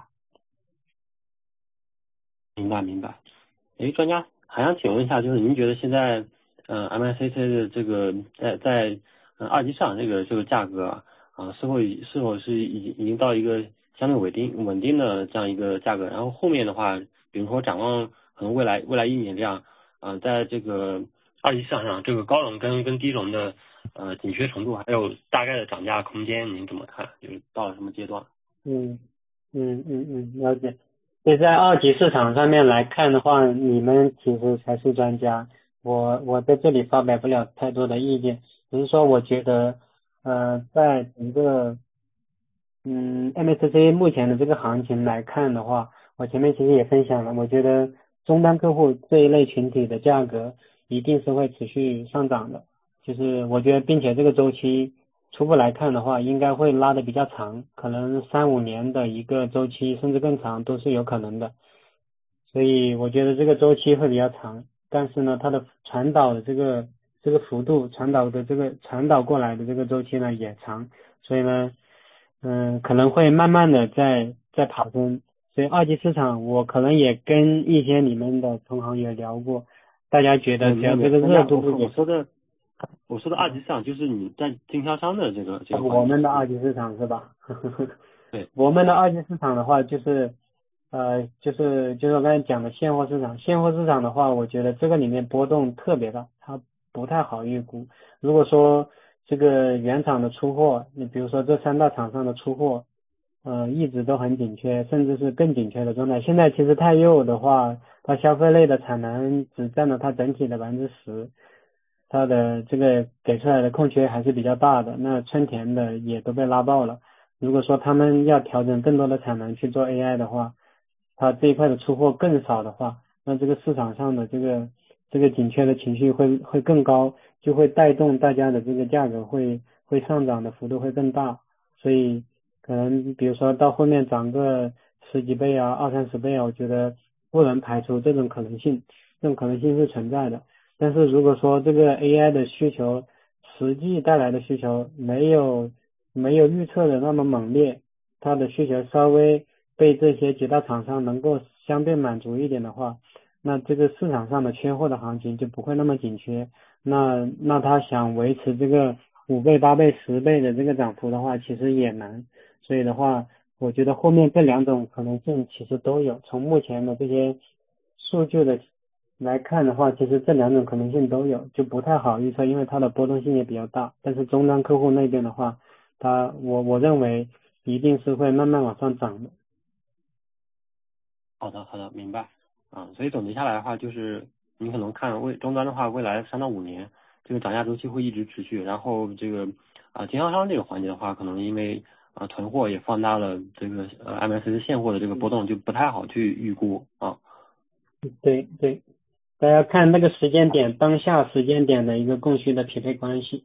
明白明白。诶，专家还想请问一下，就是您觉得现在呃 M I C C 的这个在在呃二级市场这个这个价格啊，啊是否已是否是已经已经到一个相对稳定稳定的这样一个价格？然后后面的话，比如说展望可能未来未来一年这样，呃，在这个二级市场上，这个高融跟跟低融的呃紧缺程度，还有大概的涨价空间，您怎么看？就是到了什么阶段？ 嗯嗯嗯嗯，了解。所以在二级市场上面来看的话，你们其实才是专家，我我在这里发表不了太多的意见，只是说我觉得，呃，在整个嗯 M A C C 目前的这个行情来看的话，我前面其实也分享了，我觉得终端客户这一类群体的价格一定是会持续上涨的，就是我觉得并且这个周期初步来看的话，应该会拉的比较长，可能三五年的一个周期，甚至更长都是有可能的。所以我觉得这个周期会比较长，但是呢，它的传导的这个这个幅度，传导的这个传导过来的这个周期呢也长，所以呢，嗯，可能会慢慢的在在爬升。所以二级市场，我可能也跟一些你们的同行也聊过，大家觉得只要这个热度不我说的。我说的二级市场就是你在经销商的这个这个我们的二级市场是吧？ 对， 我们的二级市场的话，就是呃，就是就是我刚才讲的现货市场。现货市场的话，我觉得这个里面波动特别大，它不太好预估。如果说这个原厂的出货，你比如说这三大厂商的出货，呃，一直都很紧缺，甚至是更紧缺的状态。现在其实太幼的话，它消费类的产能只占了它整体的百分之十。它的这个给出来的空缺还是比较大的，那春田的也都被拉爆了。如果说他们要调整更多的产能去做 A I 的话，它这一块的出货更少的话，那这个市场上的这个这个紧缺的情绪会会更高，就会带动大家的这个价格会会上涨的幅度会更大。所以可能比如说到后面涨个十几倍啊，二三十倍啊，我觉得不能排除这种可能性，这种可能性是存在的。但是如果说这个 A I 的需求实际带来的需求没有没有预测的那么猛烈，它的需求稍微被这些几大厂商能够相对满足一点的话，那这个市场上的缺货的行情就不会那么紧缺。那那他想维持这个五倍、八倍、十倍的这个涨幅的话，其实也难。所以的话，我觉得后面这两种可能性其实都有。从目前的这些数据的来看的话，其实这两种可能性都有，就不太好预测，因为它的波动性也比较大。但是终端客户那边的话，它我我认为一定是会慢慢往上涨的。 好的好的，明白啊。所以总结下来的话，就是你可能看未终端的话，未来三到五年这个涨价周期会一直持续，然后这个啊经销商这个环节的话，可能因为啊囤货也放大了这个呃 M S C 现货的这个波动，就不太好去预估啊。 对对。大家看那个时间点，当下时间点的一个供需的匹配关系。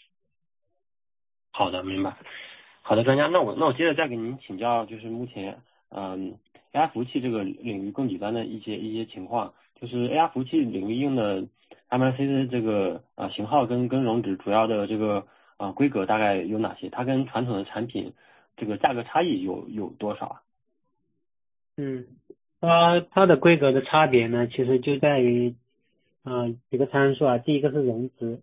好的，明白。好的，专家，那我那我接着再给您请教，就是目前嗯 A I 服务器这个领域供给端的一些一些情况，就是 A I 服务器领域用的 M I C 的这个啊型号跟跟容值主要的这个啊、呃、规格大概有哪些？它跟传统的产品这个价格差异有有多少啊？ 嗯，它它的规格的差别呢，其实就在于呃几个参数啊。第一个是容值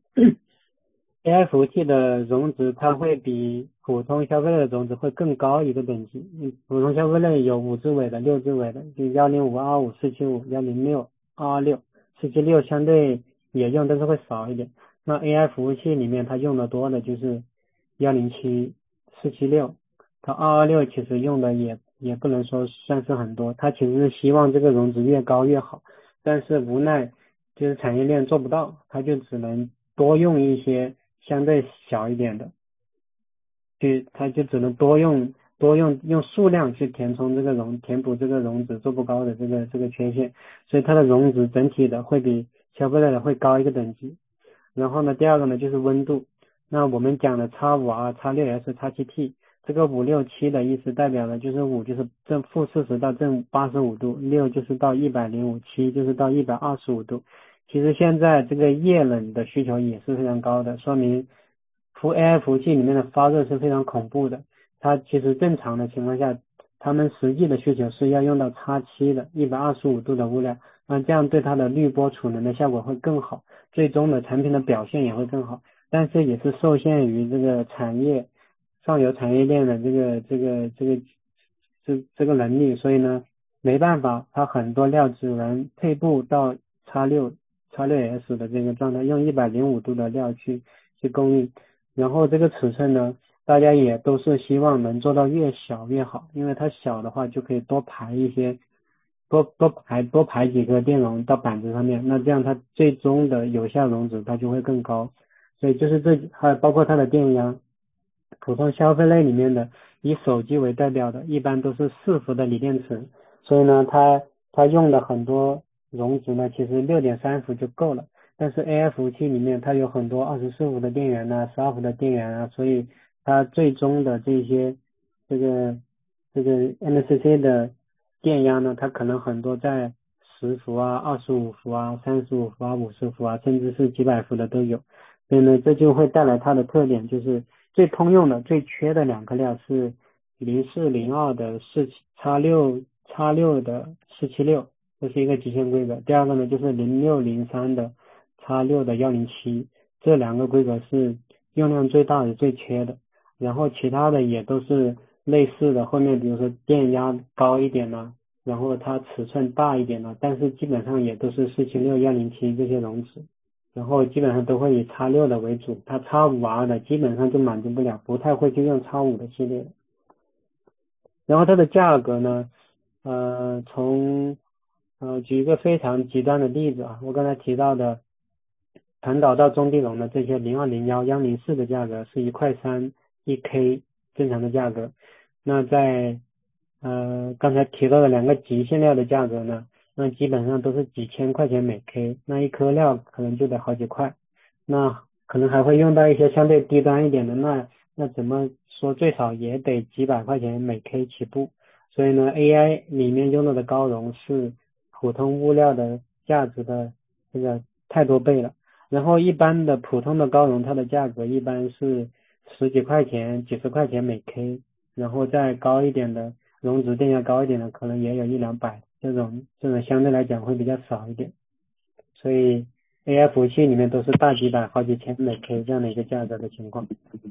，A I 服务器的容值它会比普通消费类的容值会更高一个等级。嗯，普通消费类有五字尾的、六字尾的，就一零五、二五、四七五、一零六、二二六、四七六相对也用，但是会少一点。那 A I 服务器里面它用的多的就是一零七、四七六，它二二六其实用的也也不能说算是很多，它其实是希望这个容值越高越好，但是无奈就是产业链做不到，它就只能多用一些相对小一点的，去它就只能多用多用用数量去填充这个容填补这个容值做不高的这个这个缺陷，所以它的容值整体的会比消费类的会高一个等级。然后呢，第二个呢就是温度，那我们讲的 X 五 R、X 六 S、X 七 T， 这个五六七的意思代表的就是五就是正负四十到正八十五度，六就是到一百零五，七就是到一百二十五度。其实现在这个液冷的需求也是非常高的，说明服 A I 服务器里面的发热是非常恐怖的。它其实正常的情况下，他们实际的需求是要用到 X 七 的一百二十五度的物料，那这样对它的滤波储能的效果会更好，最终的产品的表现也会更好。但是也是受限于这个产业上游产业链的这个这个这个这这个能力，所以呢没办法，它很多料只能退步到 X 六 X 六 S 的这个状态，用一百零五度的料去去供应。然后这个尺寸呢，大家也都是希望能做到越小越好，因为它小的话就可以多排一些多多排多排几个电容到板子上面，那这样它最终的有效容值它就会更高。所以就是这还有包括它的电压，普通消费类里面的以手机为代表的，一般都是四伏的锂电池，所以呢它它用的很多容值呢其实六点三伏就够了。但是 A I 服务器里面它有很多二十四伏的电源呐、十二伏的电源啊，所以它最终的这些这个这个 M C C 的电压呢，它可能很多在十伏啊、二十五伏啊、三十五伏啊、五十伏啊，甚至是几百伏的都有。所以呢，这就会带来它的特点，就是最通用的、最缺的两个料是零四零二的四 X 六 X 六的四七六，这是一个极限规格。第二个呢，就是零六零三的 X 六的一零七，这两个规格是用量最大的、最缺的。然后其他的也都是类似的，后面比如说电压高一点呢，然后它尺寸大一点呢，但是基本上也都是四七六、一零七这些容值。然后基本上都会以 X 六 的为主，它 X 五 R 的基本上就满足不了，不太会去用 X 五 的系列的。然后它的价格呢，呃，从呃举一个非常极端的例子啊，我刚才提到的传导到中低容的这些零二零一、一零四的价格是一块三一 K 正常的价格，那在呃刚才提到的两个极限料的价格呢，那基本上都是几千块钱每 K， 那一颗料可能就得好几块，那可能还会用到一些相对低端一点的，那那怎么说最少也得几百块钱每 K 起步，所以呢 A I 里面用到的高容是普通物料的价值的这个太多倍了，然后一般的普通的高容它的价格一般是十几块钱、几十块钱每 K， 然后再高一点的容值电压高一点的可能也有一两百，这种这种相对来讲会比较少一点，所以 A I 服务器里面都是大几百、好几千每 K 这样的一个价格的情况。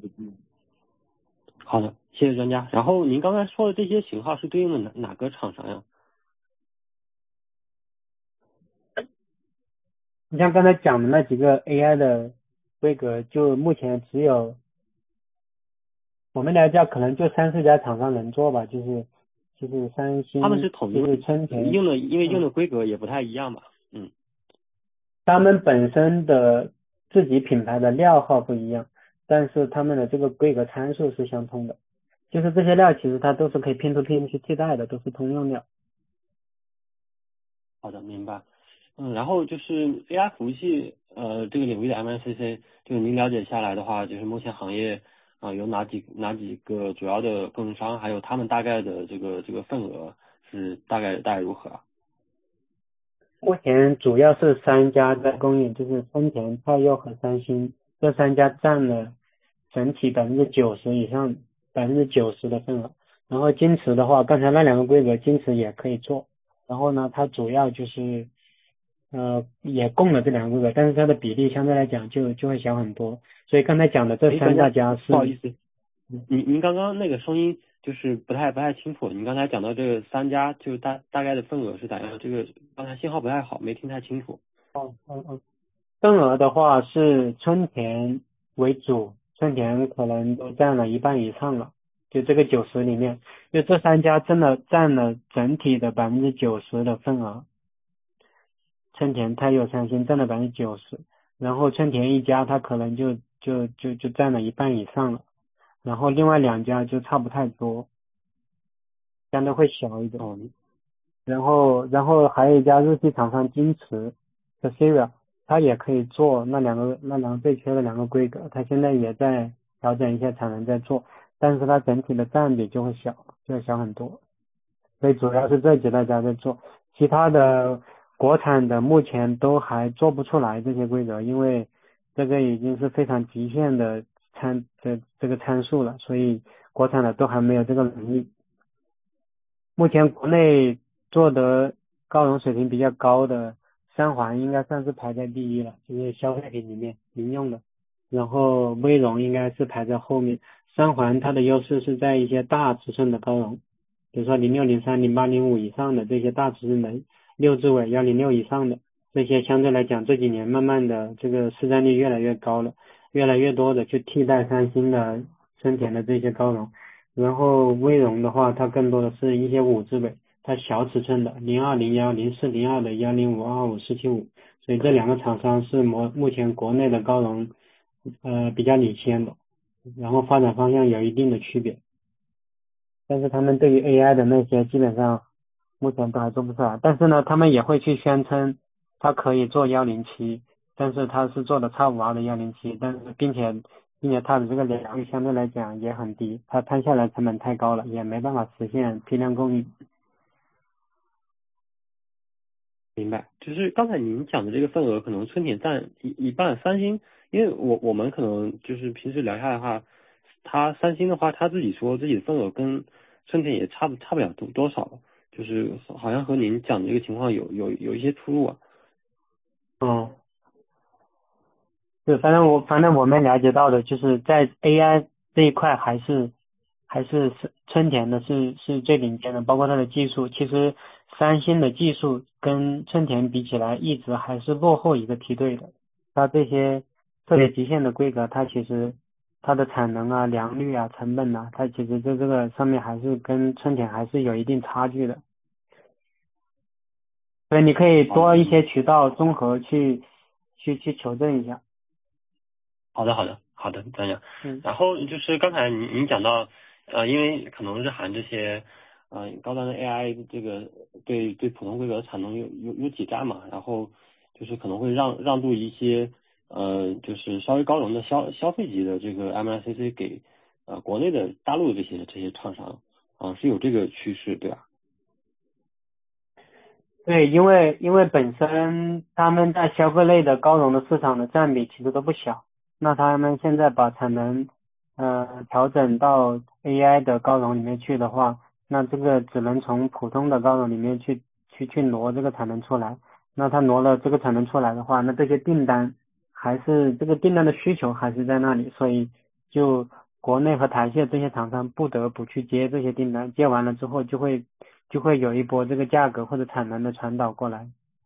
好的，谢谢专家。然后您刚才说的这些型号是对应的哪哪个厂商呀？ 你像刚才讲的那几个 A I 的规格，就目前只有我们来讲可能就三四家厂商能做吧，就是就是三星， 他们是统一就是春田用的，因为用的规格也不太一样吧。嗯， 他们本身的自己品牌的料号不一样，但是他们的这个规格参数是相通的，就是这些料其实它都是可以拼图拼去替代的，都是通用料。 好的，明白。嗯，然后就是 A I 服务器呃这个领域的 M I C C， 就是您了解下来的话，就是目前行业啊、呃、有哪几哪几个主要的供应商，还有他们大概的这个这个份额是大概大概如何啊？ 目前主要是三家在供应，就是丰田、泰佑和三星，这三家占了整体百分之九十以上，百分之九十的份额。然后金池的话，刚才那两个规格金池也可以做，然后呢，它主要就是呃也供了这两个规格，但是它的比例相对来讲就就会小很多。所以刚才讲的这三大家是， 不好意思，您您刚刚那个声音就是不太不太清楚，您刚才讲到这个三家就大大概的份额是咋样？这个刚才信号不太好，没听太清楚。 哦哦哦，份额的话是春田为主，春田可能都占了一半以上了。就这个九十里面，就这三家真的占了整体的百分之九十的份额。春田、太佑、三星占了百分之九十，然后春田一家它可能就就就就占了一半以上了，然后另外两家就差不太多，相对会小一点。 哦， 然后然后还有一家日系厂商金池 Casera， 它也可以做那两个那两个最缺的两个规格，它现在也在调整一些产能在做，但是它整体的占比就会小，就会小很多。所以主要是这几大家在做，其他的国产的目前都还做不出来这些规格，因为这个已经是非常极限的参这这个参数了，所以国产的都还没有这个能力。目前国内做的高容水平比较高的三环应该算是排在第一了，就是消费品里面民用的，然后微容应该是排在后面。三环它的优势是在一些大尺寸的高容，比如说零六零三零八零五以上的这些大尺寸的六字尾幺零六以上的这些，相对来讲这几年慢慢的这个市占率越来越高了，越来越多的去替代三星的春田的这些高容。然后微容的话，它更多的是一些五字尾，它小尺寸的零二零幺零四零二的幺零五二五四七五，所以这两个厂商是目目前国内的高容呃比较领先的，然后发展方向有一定的区别，但是他们对于 A I 的那些基本上目前都还做不出来，但是呢他们也会去宣称它可以做幺零七，但是它是做的 X 五 R 的幺零七，但是并且并且它的这个良率相对来讲也很低，它摊下来成本太高了，也没办法实现批量供应。 明白，就是刚才您讲的这个份额，可能春田占一一半，三星，因为我我们可能就是平时聊下来的话，他三星的话，他自己说自己的份额跟春田也差不差不了多多少，就是好像和您讲的这个情况有有有一些出入啊。 嗯，对，反正我反正我们了解到的就是在 A I 这一块还是还是是春田的是是最领先的，包括它的技术，其实三星的技术跟春田比起来一直还是落后一个梯队的，它这些特别极限的规格，它其实它的产能啊、良率啊、成本啊，它其实在这个上面还是跟春田还是有一定差距的，所以你可以多一些渠道综合去去去求证一下。 好的，好的，好的，这样。 嗯。 然后就是刚才您您讲到，呃，因为可能日韩这些，呃，高端的 A I 这个对对普通规格的产能有有有挤占嘛，然后就是可能会让让渡一些，呃，就是稍微高容的消消费级的这个 M I C C 给呃国内的大陆这些这些厂商，啊、是有这个趋势，对吧？ 对，因为因为本身他们在消费类的高容的市场的占比其实都不小，那他们现在把产能呃调整到 A I 的高容里面去的话，那这个只能从普通的高容里面去去去挪这个产能出来，那他挪了这个产能出来的话，那这些订单还是这个订单的需求还是在那里，所以就国内和台系这些厂商不得不去接这些订单，接完了之后就会就会有一波这个价格或者产能的传导过来。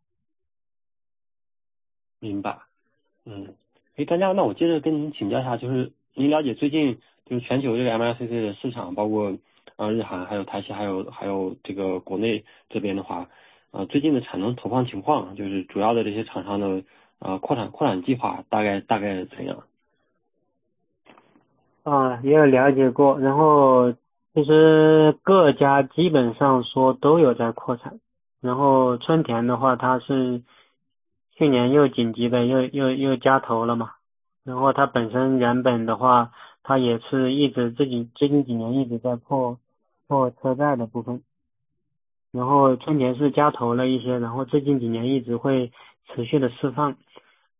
明白。嗯，诶，专家，那我接着跟您请教一下，就是您了解最近就是全球这个 M L C C 的市场，包括呃日韩，还有台系，还有还有这个国内这边的话，呃最近的产能投放情况，就是主要的这些厂商的呃扩产扩产计划大概大概怎样？ 啊，也有了解过，然后其实各家基本上说都有在扩产，然后春田的话，它是去年又紧急的又又又加投了嘛，然后它本身原本的话，它也是一直最近最近几年一直在扩扩车载的部分，然后春田是加投了一些，然后最近几年一直会持续的释放，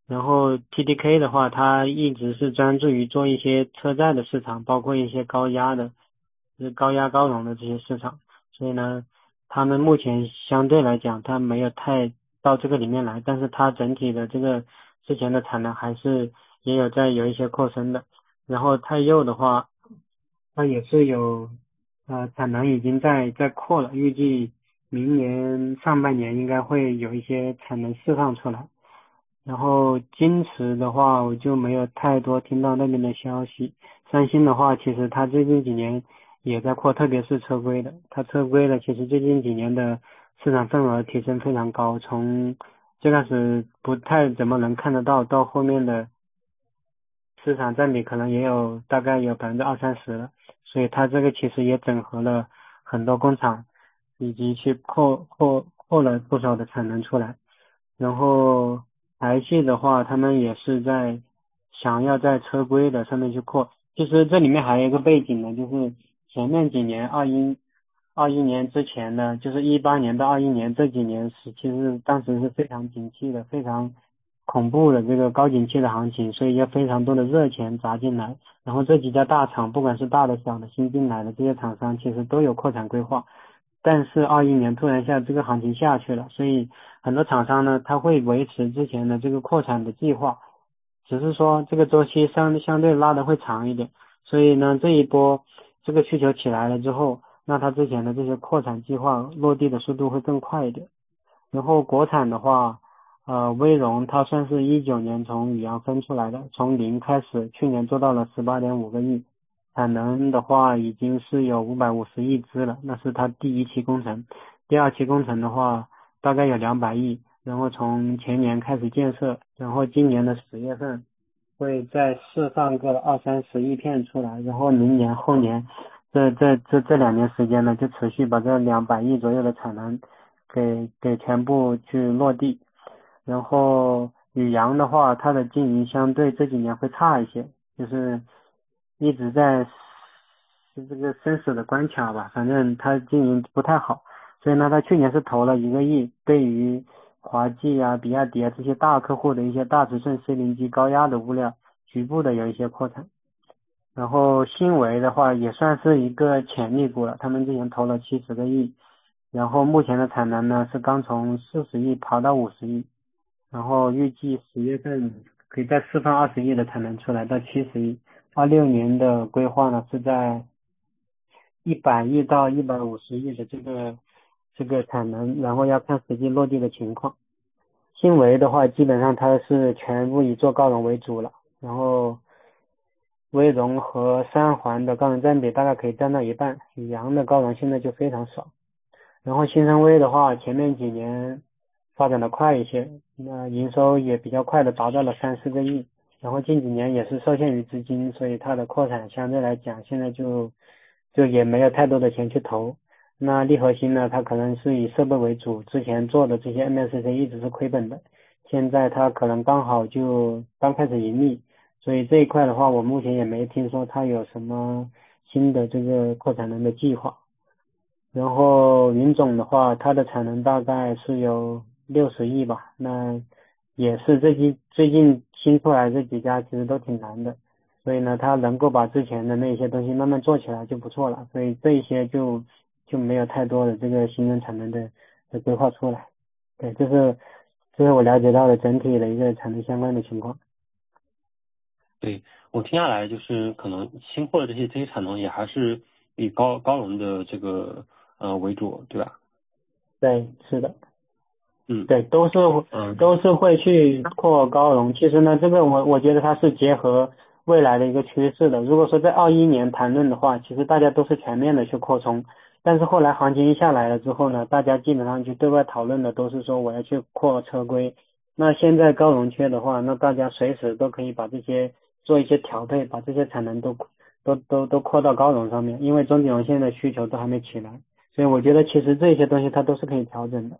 然后 T D K 的话，它一直是专注于做一些车债的市场，包括一些高压的，就是高压高融的这些市场。所以呢，他们目前相对来讲，它没有太到这个里面来，但是它整体的这个之前的产能还是也有在有一些扩升的。然后太佑的话，它也是有呃产能已经在在扩了，预计明年上半年应该会有一些产能释放出来。然后金池的话，我就没有太多听到那边的消息。三星的话，其实它最近几年也在扩，特别是车规的，它车规的其实最近几年的市场份额提升非常高，从最开始不太怎么能看得到，到后面的市场占比可能也有大概有百分之二三十了，所以它这个其实也整合了很多工厂，以及去扩扩扩了不少的产能出来。然后台系的话，他们也是在想要在车规的上面去扩。其实这里面还有一个背景呢，就是前面几年二一二一年之前呢，就是一八年到二一年这几年是其实当时是非常景气的，非常恐怖的这个高景气的行情，所以有非常多的热钱砸进来。然后这几家大厂，不管是大的小的新进来的这些厂商，其实都有扩产规划。但是二一年突然一下这个行情下去了，所以很多厂商呢，他会维持之前的这个扩产的计划，只是说这个周期相相对拉的会长一点。所以呢，这一波这个需求起来了之后，那他之前的这些扩产计划落地的速度会更快一点。然后国产的话，呃，威荣它算是一九年从宇阳分出来的，从零开始，去年做到了十八点五个亿。产能的话已经是有五百五十亿只了，那是它第一期工程。第二期工程的话大概有两百亿，然后从前年开始建设，然后今年的十月份会再释放个二三十亿片出来，然后明年后年这这这这两年时间呢，就持续把这两百亿左右的产能给给全部去落地。然后宇阳的话，它的经营相对这几年会差一些，就是一直在是这个生死的关卡吧，反正它经营不太好，所以呢，它去年是投了一个亿，对于华技啊、比亚迪啊这些大客户的一些大尺寸 C 零 级高压的物料，局部的有一些扩产。然后新维的话也算是一个潜力股了，他们之前投了七十个亿，然后目前的产能呢是刚从四十亿跑到五十亿。然后预计十月份可以再释放二十亿的产能出来到七十亿，二六年的规划呢是在一百亿到一百五十亿的这个这个产能，然后要看实际落地的情况。新维的话，基本上它是全部以做高融为主了，然后威荣和三环的高融占比大概可以占到一半，宇阳的高融现在就非常少。然后新生威的话，前面几年发展的快一些，那营收也比较快的达到了三四个亿，然后近几年也是受限于资金，所以它的扩产相对来讲现在就就也没有太多的钱去投。那利合鑫呢，它可能是以设备为主，之前做的这些 M S C 一直是亏本的，现在它可能刚好就刚开始盈利，所以这一块的话，我目前也没听说它有什么新的这个扩产能的计划。然后云总的话，它的产能大概是有六十亿吧，那也是最近最近新出来这几家其实都挺难的，所以呢，它能够把之前的那些东西慢慢做起来就不错了，所以这一些就就没有太多的这个新增产能的的规划出来。对，这是这是我了解到的整体的一个产能相关的情况。 对，我听下来就是可能新扩的这些这些产能也还是以高高融的这个呃为主，对吧？ 对，是的。 嗯， 对，都是嗯都是会去扩高融。其实呢，这个我我觉得它是结合未来的一个趋势的。如果说在二一年谈论的话，其实大家都是全面的去扩充，但是后来行情一下来了之后呢，大家基本上就对外讨论的都是说我要去扩车规。那现在高融缺的话，那大家随时都可以把这些做一些调配，把这些产能都都都都扩到高融上面，因为中景融现在的需求都还没起来，所以我觉得其实这些东西它都是可以调整的。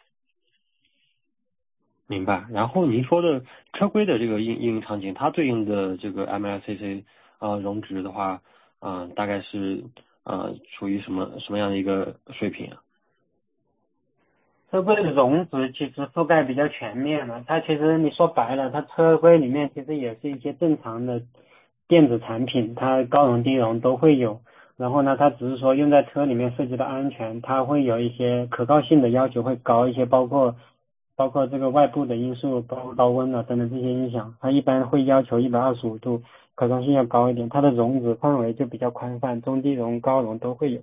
明白。然后您说的车规的这个应应用场景，它对应的这个 M L C C 呃容值的话，嗯、呃，大概是呃处于什么什么样的一个水平啊？ 车规的容值其实覆盖比较全面了，它其实你说白了，它车规里面其实也是一些正常的电子产品，它高容低容都会有。然后呢，它只是说用在车里面涉及到安全，它会有一些可靠性的要求会高一些，包括包括这个外部的因素，包括高温啊等等这些影响，它一般会要求一百二十五度，可靠性要高一点，它的容值范围就比较宽泛，中低容、高容都会有。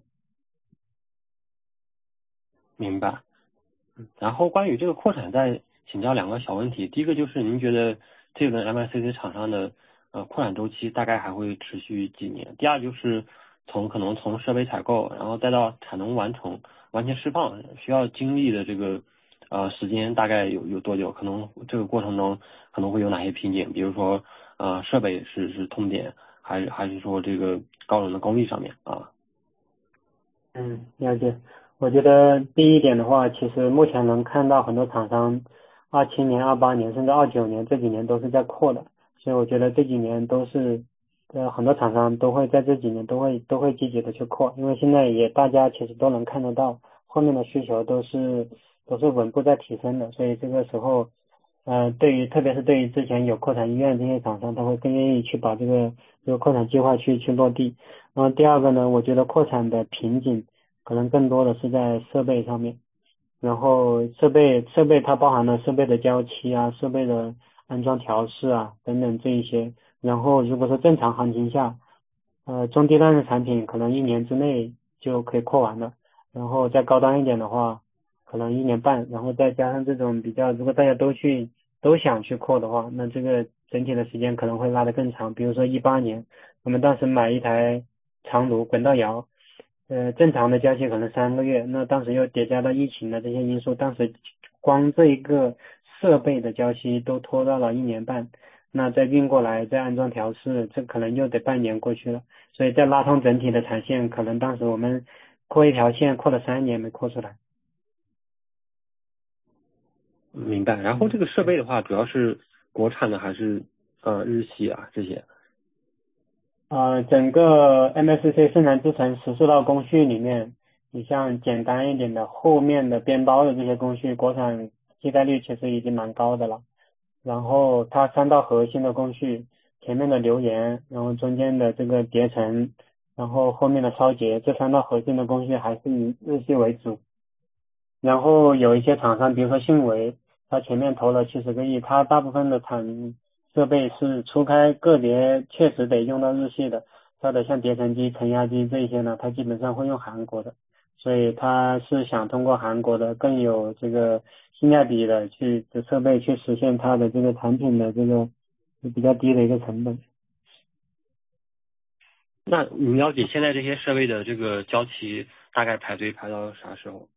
明白。然后关于这个扩产，再请教两个小问题。第一个就是您觉得这轮 M I C C 厂商的呃扩产周期大概还会持续几年？第二就是从可能从设备采购，然后再到产能完成完全释放，需要经历的这个呃时间大概有有多久？可能这个过程中可能会有哪些瓶颈？比如说呃设备是是痛点，还是还是说这个高冷的工艺上面啊？ 嗯，了解。我觉得第一点的话，其实目前能看到很多厂商，二七年、二八年甚至二九年这几年都是在扩的，所以我觉得这几年都是，呃，很多厂商都会在这几年都会都会积极的去扩，因为现在也大家其实都能看得到，后面的需求都是都是稳步在提升的，所以这个时候，呃，对于特别是对于之前有扩产意愿这些厂商，他会更愿意去把这个这个扩产计划去去落地。然后第二个呢，我觉得扩产的瓶颈可能更多的是在设备上面，然后设备设备它包含了设备的交期啊、设备的安装调试啊等等这一些。然后如果说正常行情下，呃中低端的产品可能一年之内就可以扩完了，然后再高端一点的话，可能一年半，然后再加上这种比较，如果大家都去都想去扩的话，那这个整体的时间可能会拉得更长。比如说一八年，我们当时买一台长炉滚道窑，呃，正常的交期可能三个月，那当时又叠加到疫情的这些因素，当时光这一个设备的交期都拖到了一年半，那再运过来再安装调试，这可能又得半年过去了，所以再拉通整体的产线，可能当时我们扩一条线扩了三年没扩出来。 明白。然后这个设备的话，主要是国产的还是呃日系啊这些？ 呃，整个 M S C 生产制程十四道工序里面，你像简单一点的后面的边包的这些工序，国产替代率其实已经蛮高的了。然后它三道核心的工序，前面的留研，然后中间的这个叠层，然后后面的烧结，这三道核心的工序还是以日系为主。然后有一些厂商，比如说信维，它前面投了七十个亿，它大部分的产设备是除开个别确实得用到日系的，它的像叠层机、承压机这一些呢，它基本上会用韩国的，所以它是想通过韩国的更有这个性价比的去的设备去实现它的这个产品的这个比较低的一个成本。 那你了解现在这些设备的这个交期大概排队排到啥时候？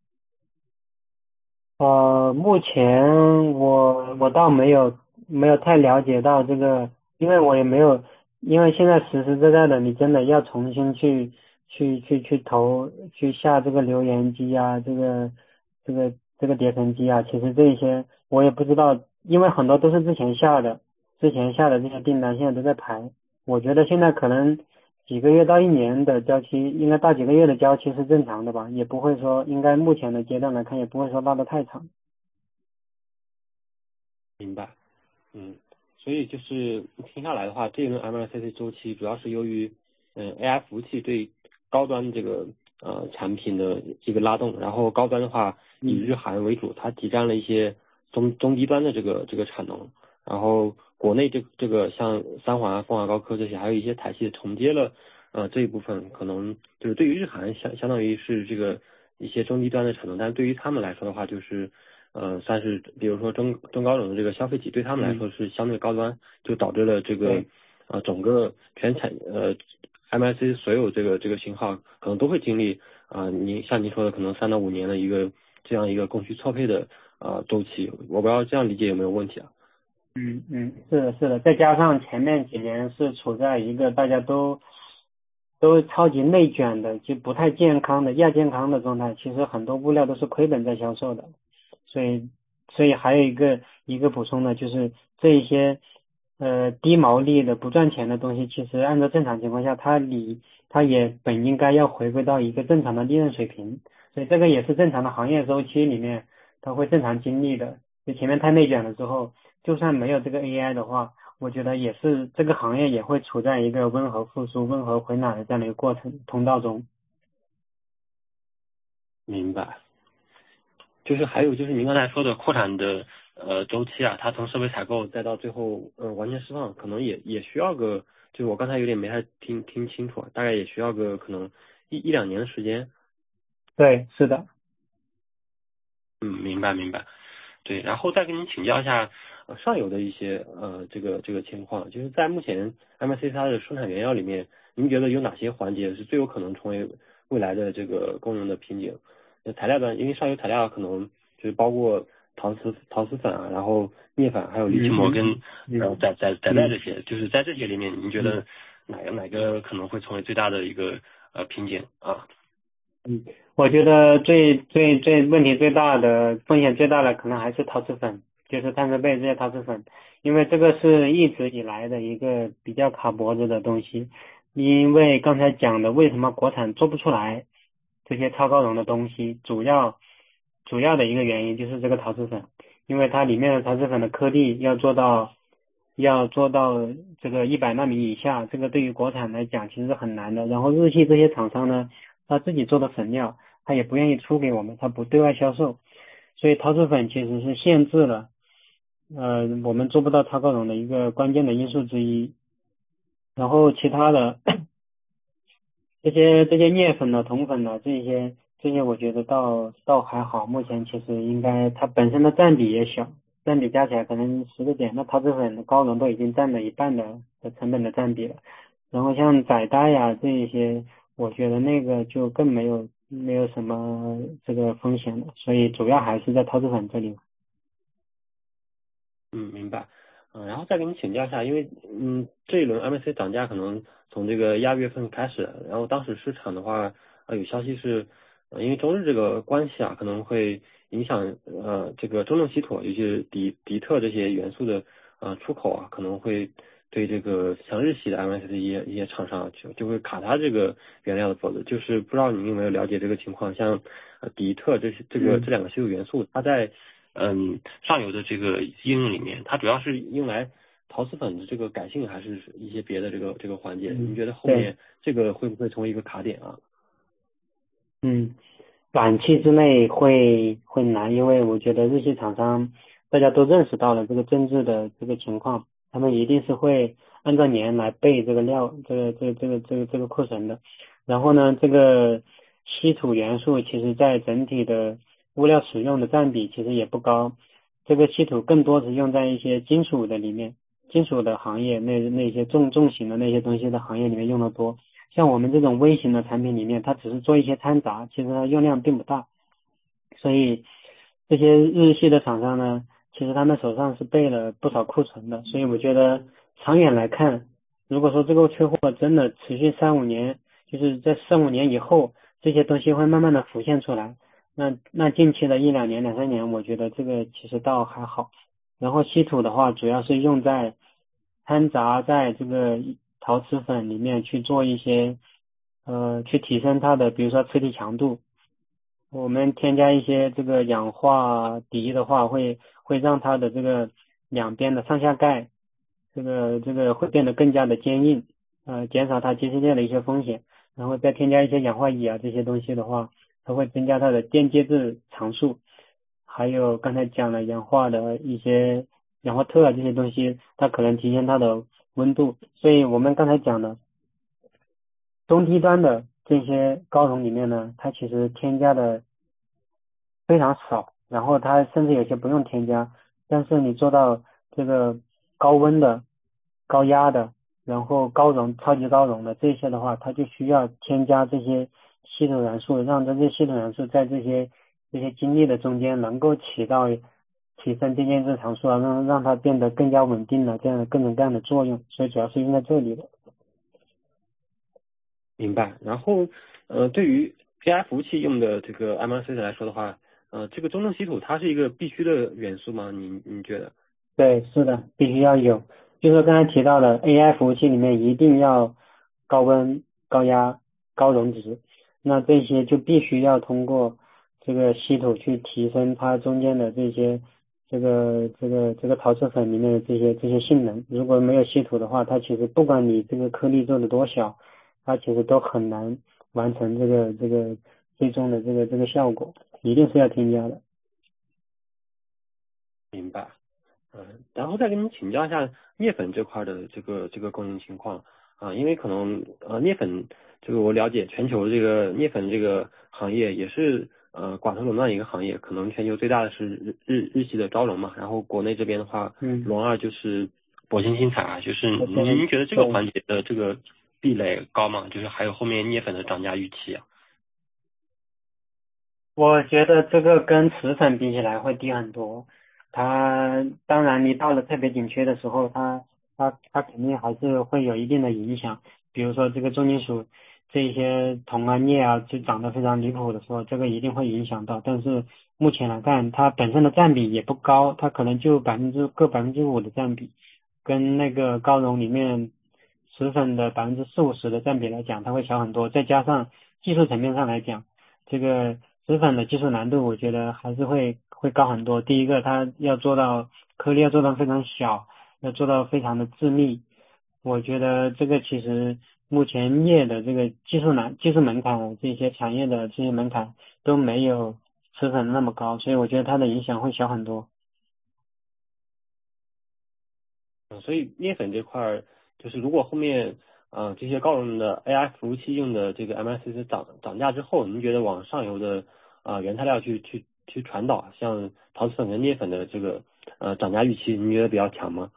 呃，目前我我倒没有没有太了解到这个，因为我也没有，因为现在实实在在的，你真的要重新去去去去投去下这个留言机啊，这个这个这个叠层机啊，其实这一些我也不知道，因为很多都是之前下的，之前下的这些订单现在都在排，我觉得现在可能几个月到一年的交期，应该大几个月的交期是正常的吧，也不会说，应该目前的阶段来看，也不会说拉得太长。 明白。嗯，所以就是听下来的话，这一轮 M I C C 周期主要是由于嗯 A I 服务器对高端这个呃产品的一个拉动，然后高端的话以日韩为主，它挤占了一些中中低端的这个这个产能，然后国内这这个像三环、凤凰高科这些，还有一些台系承接了呃这一部分，可能就是对于日韩相相当于是这个一些中低端的产能，但是对于他们来说的话，就是呃算是比如说中中高冷的这个消费级，对他们来说是相对高端，就导致了这个呃整个全产呃 M I C 所有这个这个型号可能都会经历啊、呃、您像您说的可能三到五年的一个这样一个供需错配的呃周期，我不知道这样理解有没有问题啊？ 嗯嗯，是的，是的，再加上前面几年是处在一个大家都都超级内卷的，就不太健康的亚健康的状态，其实很多物料都是亏本在销售的，所以所以还有一个一个补充呢，就是这一些呃低毛利的不赚钱的东西，其实按照正常情况下，它理它也本应该要回归到一个正常的利润水平，所以这个也是正常的行业周期里面它会正常经历的。就前面太内卷了之后，就算没有这个 A I 的话，我觉得也是这个行业也会处在一个温和复苏、温和回暖的这样的一个过程通道中。 明白。就是还有就是您刚才说的扩产的呃周期啊，它从设备采购再到最后呃完全释放，可能也也需要个，就是我刚才有点没太听听清楚，大概也需要个可能一一两年的时间。 对，是的。 嗯，明白明白。对，然后再跟您请教一下呃上游的一些呃这个这个情况，就是在目前 M I C 它的生产原料里面，您觉得有哪些环节是最有可能成为未来的这个供应的瓶颈？那材料端，因为上游材料可能就是包括陶瓷陶瓷粉啊，然后面粉，还有离心膜跟呃载载载带这些，就是在这些里面，您觉得哪个哪个可能会成为最大的一个呃瓶颈啊？ 嗯，我觉得最最最问题最大的风险最大的可能还是陶瓷粉，就是碳酸钡这些陶瓷粉，因为这个是一直以来的一个比较卡脖子的东西。因为刚才讲的为什么国产做不出来这些超高浓的东西，主要主要的一个原因就是这个陶瓷粉，因为它里面的陶瓷粉的颗粒要做到要做到这个一百纳米以下，这个对于国产来讲其实是很难的。然后日系这些厂商呢，他自己做的粉料，他也不愿意出给我们，他不对外销售，所以陶瓷粉其实是限制了呃我们做不到超高浓的一个关键的因素之一。然后其他的这些这些镍粉呢、铜粉呢，这些这些我觉得倒倒还好，目前其实应该它本身的占比也小，占比加起来可能十个点，那陶瓷粉的高浓都已经占了一半的的成本的占比了。然后像载带呀这一些，我觉得那个就更没有没有什么这个风险了，所以主要还是在陶瓷粉这里。 嗯，明白。嗯，然后再给你请教一下，因为嗯这一轮 M A C 涨价可能从这个一二月份开始，然后当时市场的话，呃有消息是，呃因为中日这个关系啊，可能会影响呃这个中正稀土，尤其是底底特这些元素的呃出口啊，可能会对这个像日系的 M A C 的一些一些厂商就就会卡它这个原料的否则，就是不知道你有没有了解这个情况，像呃底特这些这个这两个稀土元素，它在嗯，上游的这个应用里面，它主要是用来陶瓷粉的这个改性，还是一些别的这个这个环节？ 嗯， 您觉得后面这个会不会成为一个卡点啊？ 嗯，短期之内会会难，因为我觉得日系厂商大家都认识到了这个政治的这个情况，他们一定是会按照年来备这个料，这个这个这个这个这个库存的。然后呢，这个稀土元素其实在整体的物料使用的占比其实也不高，这个稀土更多是用在一些金属的里面，金属的行业那那些重重型的那些东西的行业里面用的多。像我们这种微型的产品里面，它只是做一些掺杂，其实它用量并不大。所以这些日系的厂商呢，其实他们手上是备了不少库存的。所以我觉得长远来看，如果说这个缺货真的持续三五年，就是在三五年以后，这些东西会慢慢的浮现出来。那那近期的一两年、两三年，我觉得这个其实倒还好。然后稀土的话，主要是用在掺杂在这个陶瓷粉里面去做一些呃去提升它的，比如说磁体强度。我们添加一些这个氧化镝的话，会会让它的这个两边的上下盖，这个这个会变得更加的坚硬，呃，减少它结石链的一些风险。然后再添加一些氧化铱啊这些东西的话，它会增加它的电介质常数。还有刚才讲了氧化的一些氧化锑啊这些东西，它可能提升它的温度。所以我们刚才讲的中低端的这些高溶里面呢，它其实添加的非常少，然后它甚至有些不用添加。但是你做到这个高温的、高压的，然后高溶、超级高溶的这些的话，它就需要添加这些稀土元素，让这些稀土元素在这些这些晶粒的中间能够起到提升电介质常数啊，让让它变得更加稳定了，这样的各种各样的作用。所以主要是用在这里的。 明白。然后呃，对于 A I 服务器用的这个 M R C 来说的话，呃，这个中正稀土它是一个必须的元素吗？你你觉得？ 对，是的，必须要有。就是刚才提到的 A I 服务器里面一定要高温、高压、高溶值，那这些就必须要通过这个稀土去提升它中间的这些这个这个这个陶瓷粉里面的这些这些性能。如果没有稀土的话，它其实不管你这个颗粒做的多小，它其实都很难完成这个这个最终的这个这个效果，一定是要添加的。 明白。嗯，然后再跟您请教一下镍粉这块的这个这个供应情况啊，因为可能呃镍粉这个我了解全球这个镍粉这个行业也是呃寡头垄断一个行业，可能全球最大的是日日日系的招龙嘛，然后国内这边的话， 嗯， 龙二就是博兴新材啊，就是您您觉得这个环节的这个壁垒高吗？就是还有后面镍粉的涨价预期啊？ 我觉得这个跟瓷粉比起来会低很多。它当然你到了特别紧缺的时候，它它它肯定还是会有一定的影响。比如说这个重金属这些铜啊镍啊就涨得非常离谱的时候，这个一定会影响到。但是目前来看，它本身的占比也不高，它可能就百分之各百分之五的占比，跟那个高熔里面瓷粉的百分之四五十的占比来讲，它会小很多。再加上技术层面上来讲，这个瓷粉的技术难度我觉得还是会会高很多。第一个，它要做到颗粒要做到非常小，要做到非常的致密。我觉得这个其实目前镍的这个技术难技术门槛，这些产业的这些门槛都没有瓷粉那么高，所以我觉得它的影响会小很多。 嗯，所以镍粉这块儿，就是如果后面呃这些高容的 A I 服务器用的这个 M I C C 涨涨价之后，您觉得往上游的啊、呃、原材料去去去传导，像陶瓷粉跟镍粉的这个呃涨价预期，您觉得比较强吗？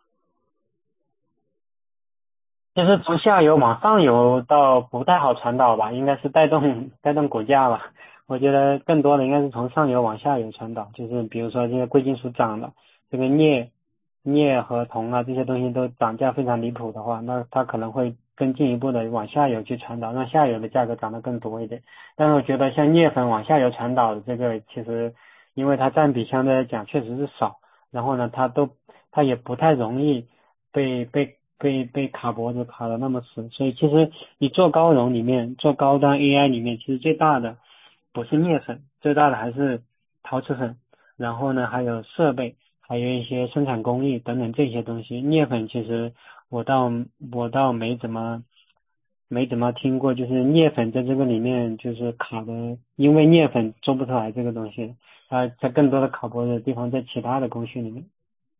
其实从下游往上游倒不太好传导吧，应该是带动带动股价吧。我觉得更多的应该是从上游往下游传导，就是比如说这些贵金属涨了，这个镍、镍和铜啊这些东西都涨价非常离谱的话，那它可能会更进一步的往下游去传导，让下游的价格涨得更多一点。但是我觉得像镍粉往下游传导的这个，其实因为它占比相对来讲确实是少，然后呢，它都它也不太容易被被被被卡脖子卡的那么死，所以其实你做高融里面，做高端 A I 里面，其实最大的不是镍粉，最大的还是陶瓷粉，然后呢还有设备，还有一些生产工艺等等这些东西。镍粉其实我倒我倒没怎么没怎么听过，就是镍粉在这个里面就是卡的，因为镍粉做不出来这个东西，它它更多的卡脖子的地方在其他的工序里面。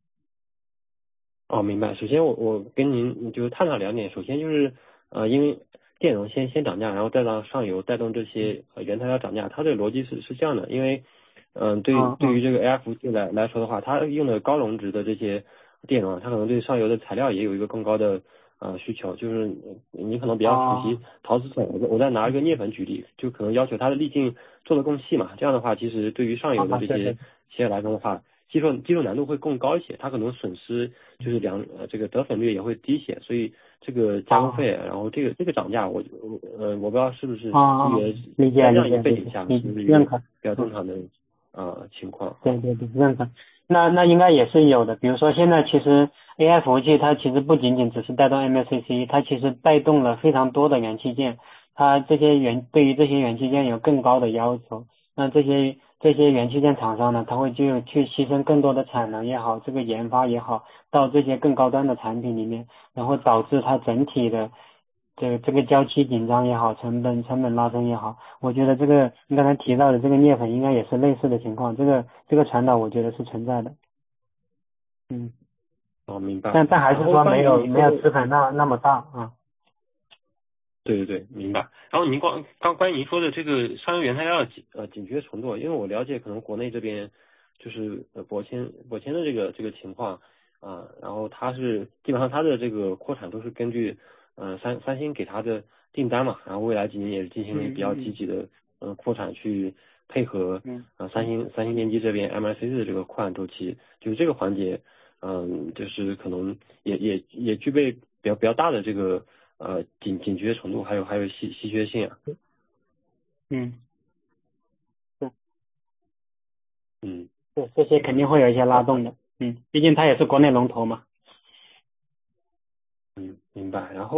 哦，明白。首先我我跟您就是探讨两点，首先就是呃，因为电容先先涨价，然后再到上游带动这些呃原材料涨价，它这个逻辑是是这样的，因为嗯、呃，对对于这个 A I 服务器来来说的话，它用的高容值的这些电容，它可能对上游的材料也有一个更高的呃需求，就是你可能比较熟悉陶瓷粉，我我再拿一个镍粉举例，就可能要求它的粒径做的更细嘛，这样的话其实对于上游的这些企业来说的话，技术技术难度会更高一些，它可能损失就是两呃这个得粉率也会低一些，所以这个加工费，然后这个这个涨价，我我呃我不知道是不是啊，理解在这样理解一个背景下， 理是不是一个认可。 比较正常的呃情况？ 对对对，认可。那那应该也是有的，比如说现在其实 A I 服务器它其实不仅仅只是带动 M A C C， 它其实带动了非常多的元器件，它这些元对于这些元器件有更高的要求。那这些这些元器件厂商呢，它会就去牺牲更多的产能也好，这个研发也好，到这些更高端的产品里面，然后导致它整体的这个这个交期紧张也好，成本成本拉升也好，我觉得这个你刚才提到的这个镍粉应该也是类似的情况，这个这个传导我觉得是存在的。嗯， 哦，明白。 但但还是说没有没有瓷粉那那么大啊。 对对对，明白。然后您光刚关于您说的这个上游原材料的紧呃紧缺程度，因为我了解可能国内这边就是呃博谦博谦的这个这个情况啊、呃，然后它是基本上它的这个扩产都是根据呃三三星给它的订单嘛，然后未来几年也是进行了比较积极的呃扩产去配合呃三星三星电机这边 M I C C 的这个扩产周期，就是这个环节嗯、呃、就是可能也也也具备比较比较大的这个。呃，紧紧缺程度还有还有稀稀缺性啊。 嗯，是， 嗯， 对，这些肯定会有一些拉动的。嗯，毕竟它也是国内龙头嘛。 嗯，明白。然后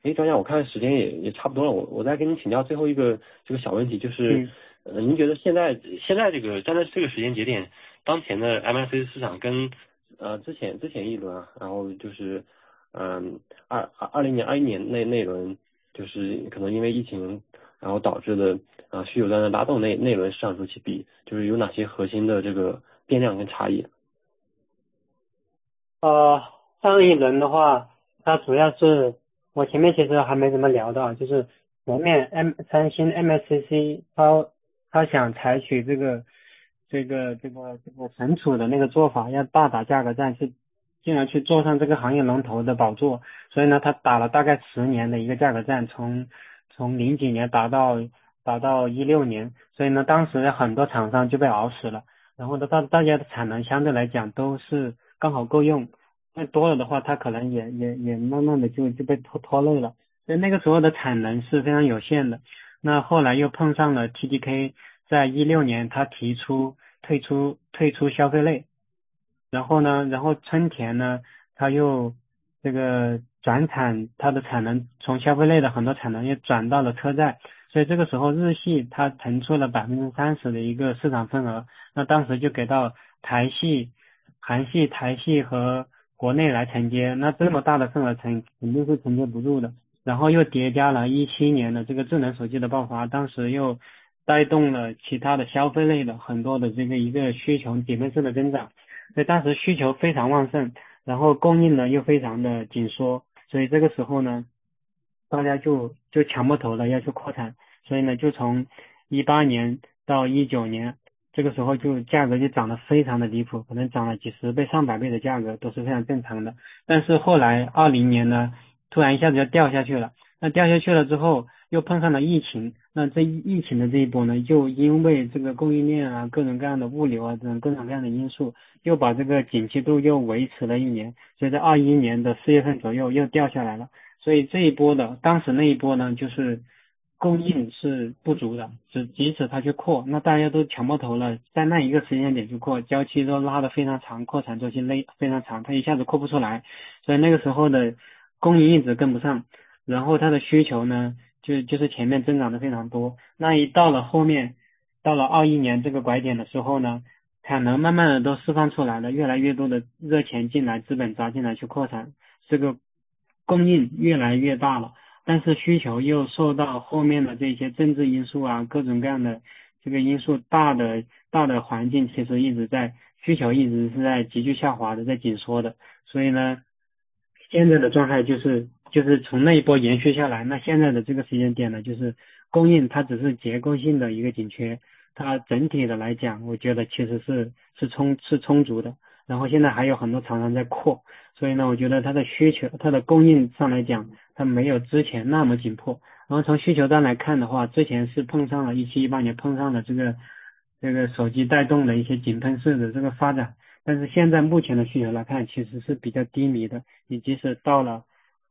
哎，专家，我看时间也也差不多了，我我再跟你请教最后一个这个小问题，就是， 嗯、 呃，您觉得现在现在这个站在这个时间节点，当前的 M I C 市场跟呃之前之前一轮啊，然后就是嗯二二二零年二一年那那轮，就是可能因为疫情，然后导致的啊、呃、需求端的拉动那那轮市场周期比，就是有哪些核心的这个变量跟差异？ 呃，上一轮的话，它主要是我前面其实还没怎么聊到，就是前面 M 三星 M S C C 它它想采取这个这个这个这个存储的那个做法，要大打价格战，是进而去坐上这个行业龙头的宝座，所以呢，它打了大概十年的一个价格战，从从零几年打到打到一六年，所以呢，当时很多厂商就被熬死了。然后呢，大大家的产能相对来讲都是刚好够用，那多了的话，它可能也也也慢慢的就就被拖拖累了。所以那个时候的产能是非常有限的。那后来又碰上了 T D K， 在一六年他提出退出退出消费类，然后呢，然后春田呢，他又这个转产它的产能从消费类的很多产能又转到了车载，所以这个时候日系它腾出了百分之三十的一个市场份额，那当时就给到台系、韩系、台系和国内来承接，那这么大的份额承肯定是承接不住的。然后又叠加了一七年的这个智能手机的爆发，当时又带动了其他的消费类的很多的这个一个需求底盘式的增长，所以当时需求非常旺盛，然后供应呢又非常的紧缩，所以这个时候呢，大家就就抢破头了要去扩产，所以呢就从一八年到一九年，这个时候就价格就涨得非常的离谱，可能涨了几十倍上百倍的价格都是非常正常的。但是后来二零年呢，突然一下子就掉下去了，那掉下去了之后又碰上了疫情，那这疫情的这一波呢，又因为这个供应链啊各种各样的物流啊这种各种各样的因素，又把这个景气度又维持了一年，所以在二一年的四月份左右又掉下来了。所以这一波的当时那一波呢，就是供应是不足的，只即使它去扩，那大家都抢破头了，在那一个时间点去扩，交期都拉得非常长，扩产周期勒非常长，它一下子扩不出来，所以那个时候的供应一直跟不上，然后它的需求呢，就就是前面增长的非常多，那一到了后面，到了二一年这个拐点的时候呢，产能慢慢的都释放出来了，越来越多的热钱进来，资本砸进来去扩产，这个供应越来越大了，但是需求又受到后面的这些政治因素啊，各种各样的这个因素大的大的环境，其实一直在需求一直是在急剧下滑的，在紧缩的，所以呢，现在的状态就是就是从那一波延续下来，那现在的这个时间点呢，就是供应它只是结构性的一个紧缺，它整体的来讲，我觉得其实是是充是充足的，然后现在还有很多厂商在扩。所以呢，我觉得它的需求、它的供应上来讲，它没有之前那么紧迫。然后从需求端来看的话，之前是碰上了一七一八年碰上了这个这个手机带动的一些井喷式的这个发展，但是现在目前的需求来看，其实是比较低迷的。你即使到了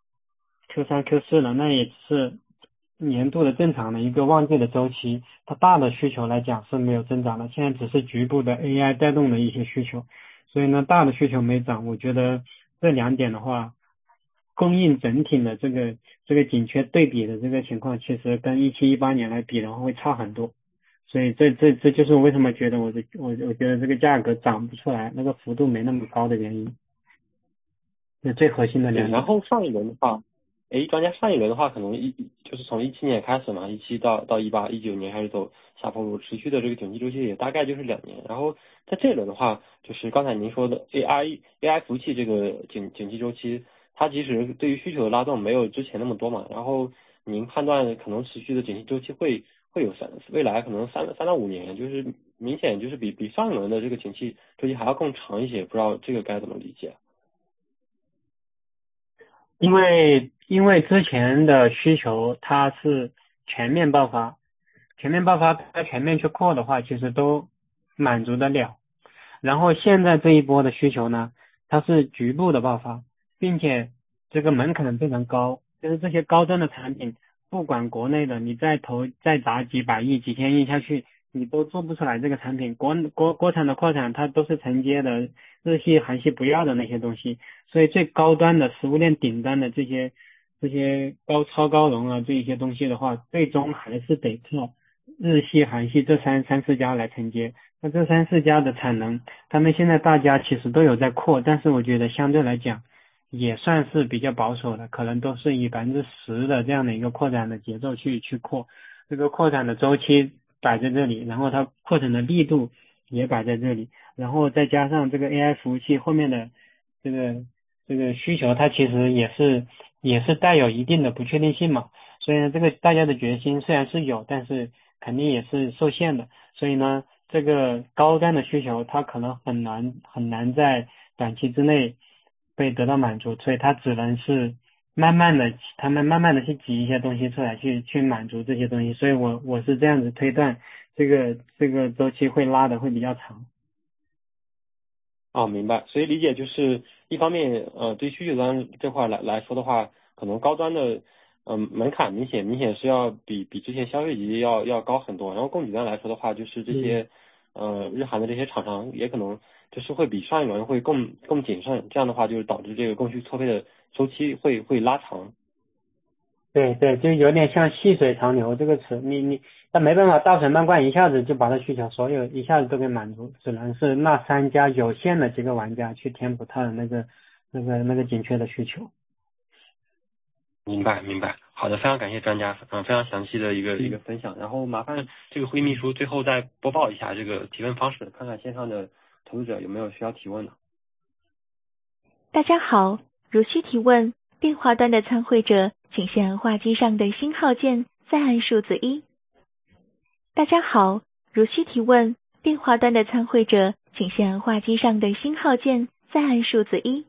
Q 三、Q 四了，那也是年度的正常的一个旺季的周期，它大的需求来讲是没有增长的，现在只是局部的 A I 带动的一些需求，所以呢，大的需求没涨，我觉得这两点的话，供应整体的这个这个紧缺对比的这个情况，其实跟一七一八年来比的话会差很多，所以这这这就是我为什么觉得我的我我觉得这个价格涨不出来，那个幅度没那么高的原因，是最核心的两对， 点。 然后上一轮的话，诶，专家上一轮的话，可能一就是从一七年开始嘛，一七到到一八一九年开始走下坡路，持续的这个景气周期也大概就是两年。然后在这一轮的话，就是刚才您说的 A I A I 服务器这个景景气周期，它即使对于需求的拉动没有之前那么多嘛，然后您判断可能持续的景气周期会会有三未来可能三三到五年，就是明显就是比比上一轮的这个景气周期还要更长一些，不知道这个该怎么理解？ 因为因为之前的需求它是全面爆发，全面爆发它全面去扩的话，其实都满足得了。然后现在这一波的需求呢，它是局部的爆发，并且这个门槛非常高，就是这些高端的产品，不管国内的，你再投再砸几百亿、几千亿下去，你都做不出来这个产品。国国国产的扩产，它都是承接的日系、韩系不要的那些东西，所以最高端的食物链顶端的这些这些高超高熔啊这一些东西的话，最终还是得靠日系、韩系这三三四家来承接。那这三四家的产能，他们现在大家其实都有在扩，但是我觉得相对来讲也算是比较保守的，可能都是以百分之十的这样的一个扩展的节奏去去扩，这个扩展的周期摆在这里，然后它扩展的力度也摆在这里，然后再加上这个 A I 服务器后面的这个这个需求，它其实也是也是带有一定的不确定性嘛，所以呢，这个大家的决心虽然是有，但是肯定也是受限的，所以呢，这个高端的需求它可能很难很难在短期之内被得到满足，所以它只能是慢慢的，他们慢慢的去挤一些东西出来，去去满足这些东西，所以我我是这样子推断，这个这个周期会拉的会比较长。 哦，明白。所以理解就是一方面，呃，对需求端这块来来说的话，可能高端的，嗯、呃，门槛明显明显是要比比之前消费级要要高很多。然后供给端来说的话，就是这些，呃，日韩的这些厂商也可能就是会比上一轮会更更谨慎，这样的话就是导致这个供需错配的周期会会拉长。 对对，就有点像细水长流这个词，你你他没办法大水漫灌一下子就把它需求所有一下子都给满足，只能是那三家有限的几个玩家去填补它的那个那个那个紧缺的需求。 明白明白，好的，非常感谢专家，嗯、呃，非常详细的一个、嗯、一个分享。然后麻烦这个会议秘书最后再播报一下这个提问方式，看看线上的投资者有没有需要提问的。 大家好，如需提问，电话端的参会者请先按话机上的星号键，再按数字一。大家好，如需提问，电话端的参会者请先按话机上的星号键，再按数字一。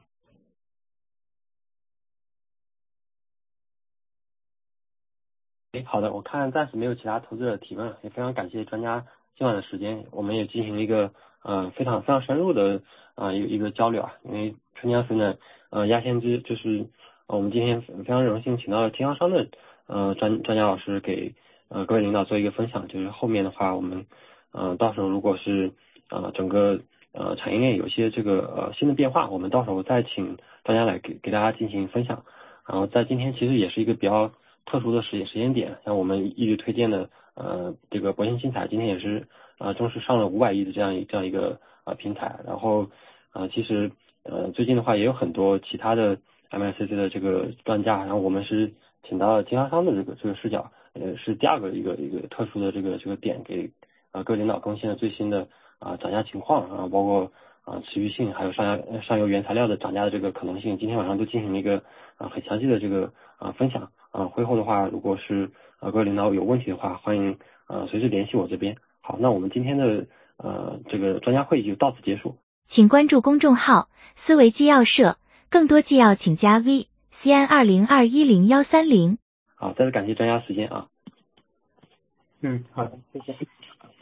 好的，我看暂时没有其他投资者提问，也非常感谢专家今晚的时间，我们也进行了一个呃非常非常深入的啊、呃、一个一个交流啊，因为春江水暖呃鸭先知，就是呃我们今天非常荣幸请到了经销商的呃专专家老师给呃各位领导做一个分享，就是后面的话我们呃到时候如果是呃整个呃产业链有一些这个呃新的变化，我们到时候再请专家来给给大家进行分享，然后在今天其实也是一个比较特殊的时时间点，像我们一直推荐的呃这个博兴新材今天也是呃正式上了五百亿的这样一这样一个呃平台，然后呃其实呃最近的话也有很多其他的 M I C C 的这个专家，然后我们是请到了经销商的这个这个视角，呃是第二个一个一个特殊的这个这个点给呃各位领导更新了最新的啊、呃、涨价情况啊，包括啊、呃、持续性还有上游上游原材料的涨价的这个可能性，今天晚上都进行了一个啊、呃、很详细的这个啊、呃、分享。啊、呃，会后的话，如果是呃各位领导有问题的话，欢迎呃随时联系我这边。好，那我们今天的呃这个专家会议就到此结束。 请关注公众号思维纪要社，更多纪要请加 V C N 二零二一零幺三零。 好，再次感谢专家时间啊。 嗯，好的，谢谢。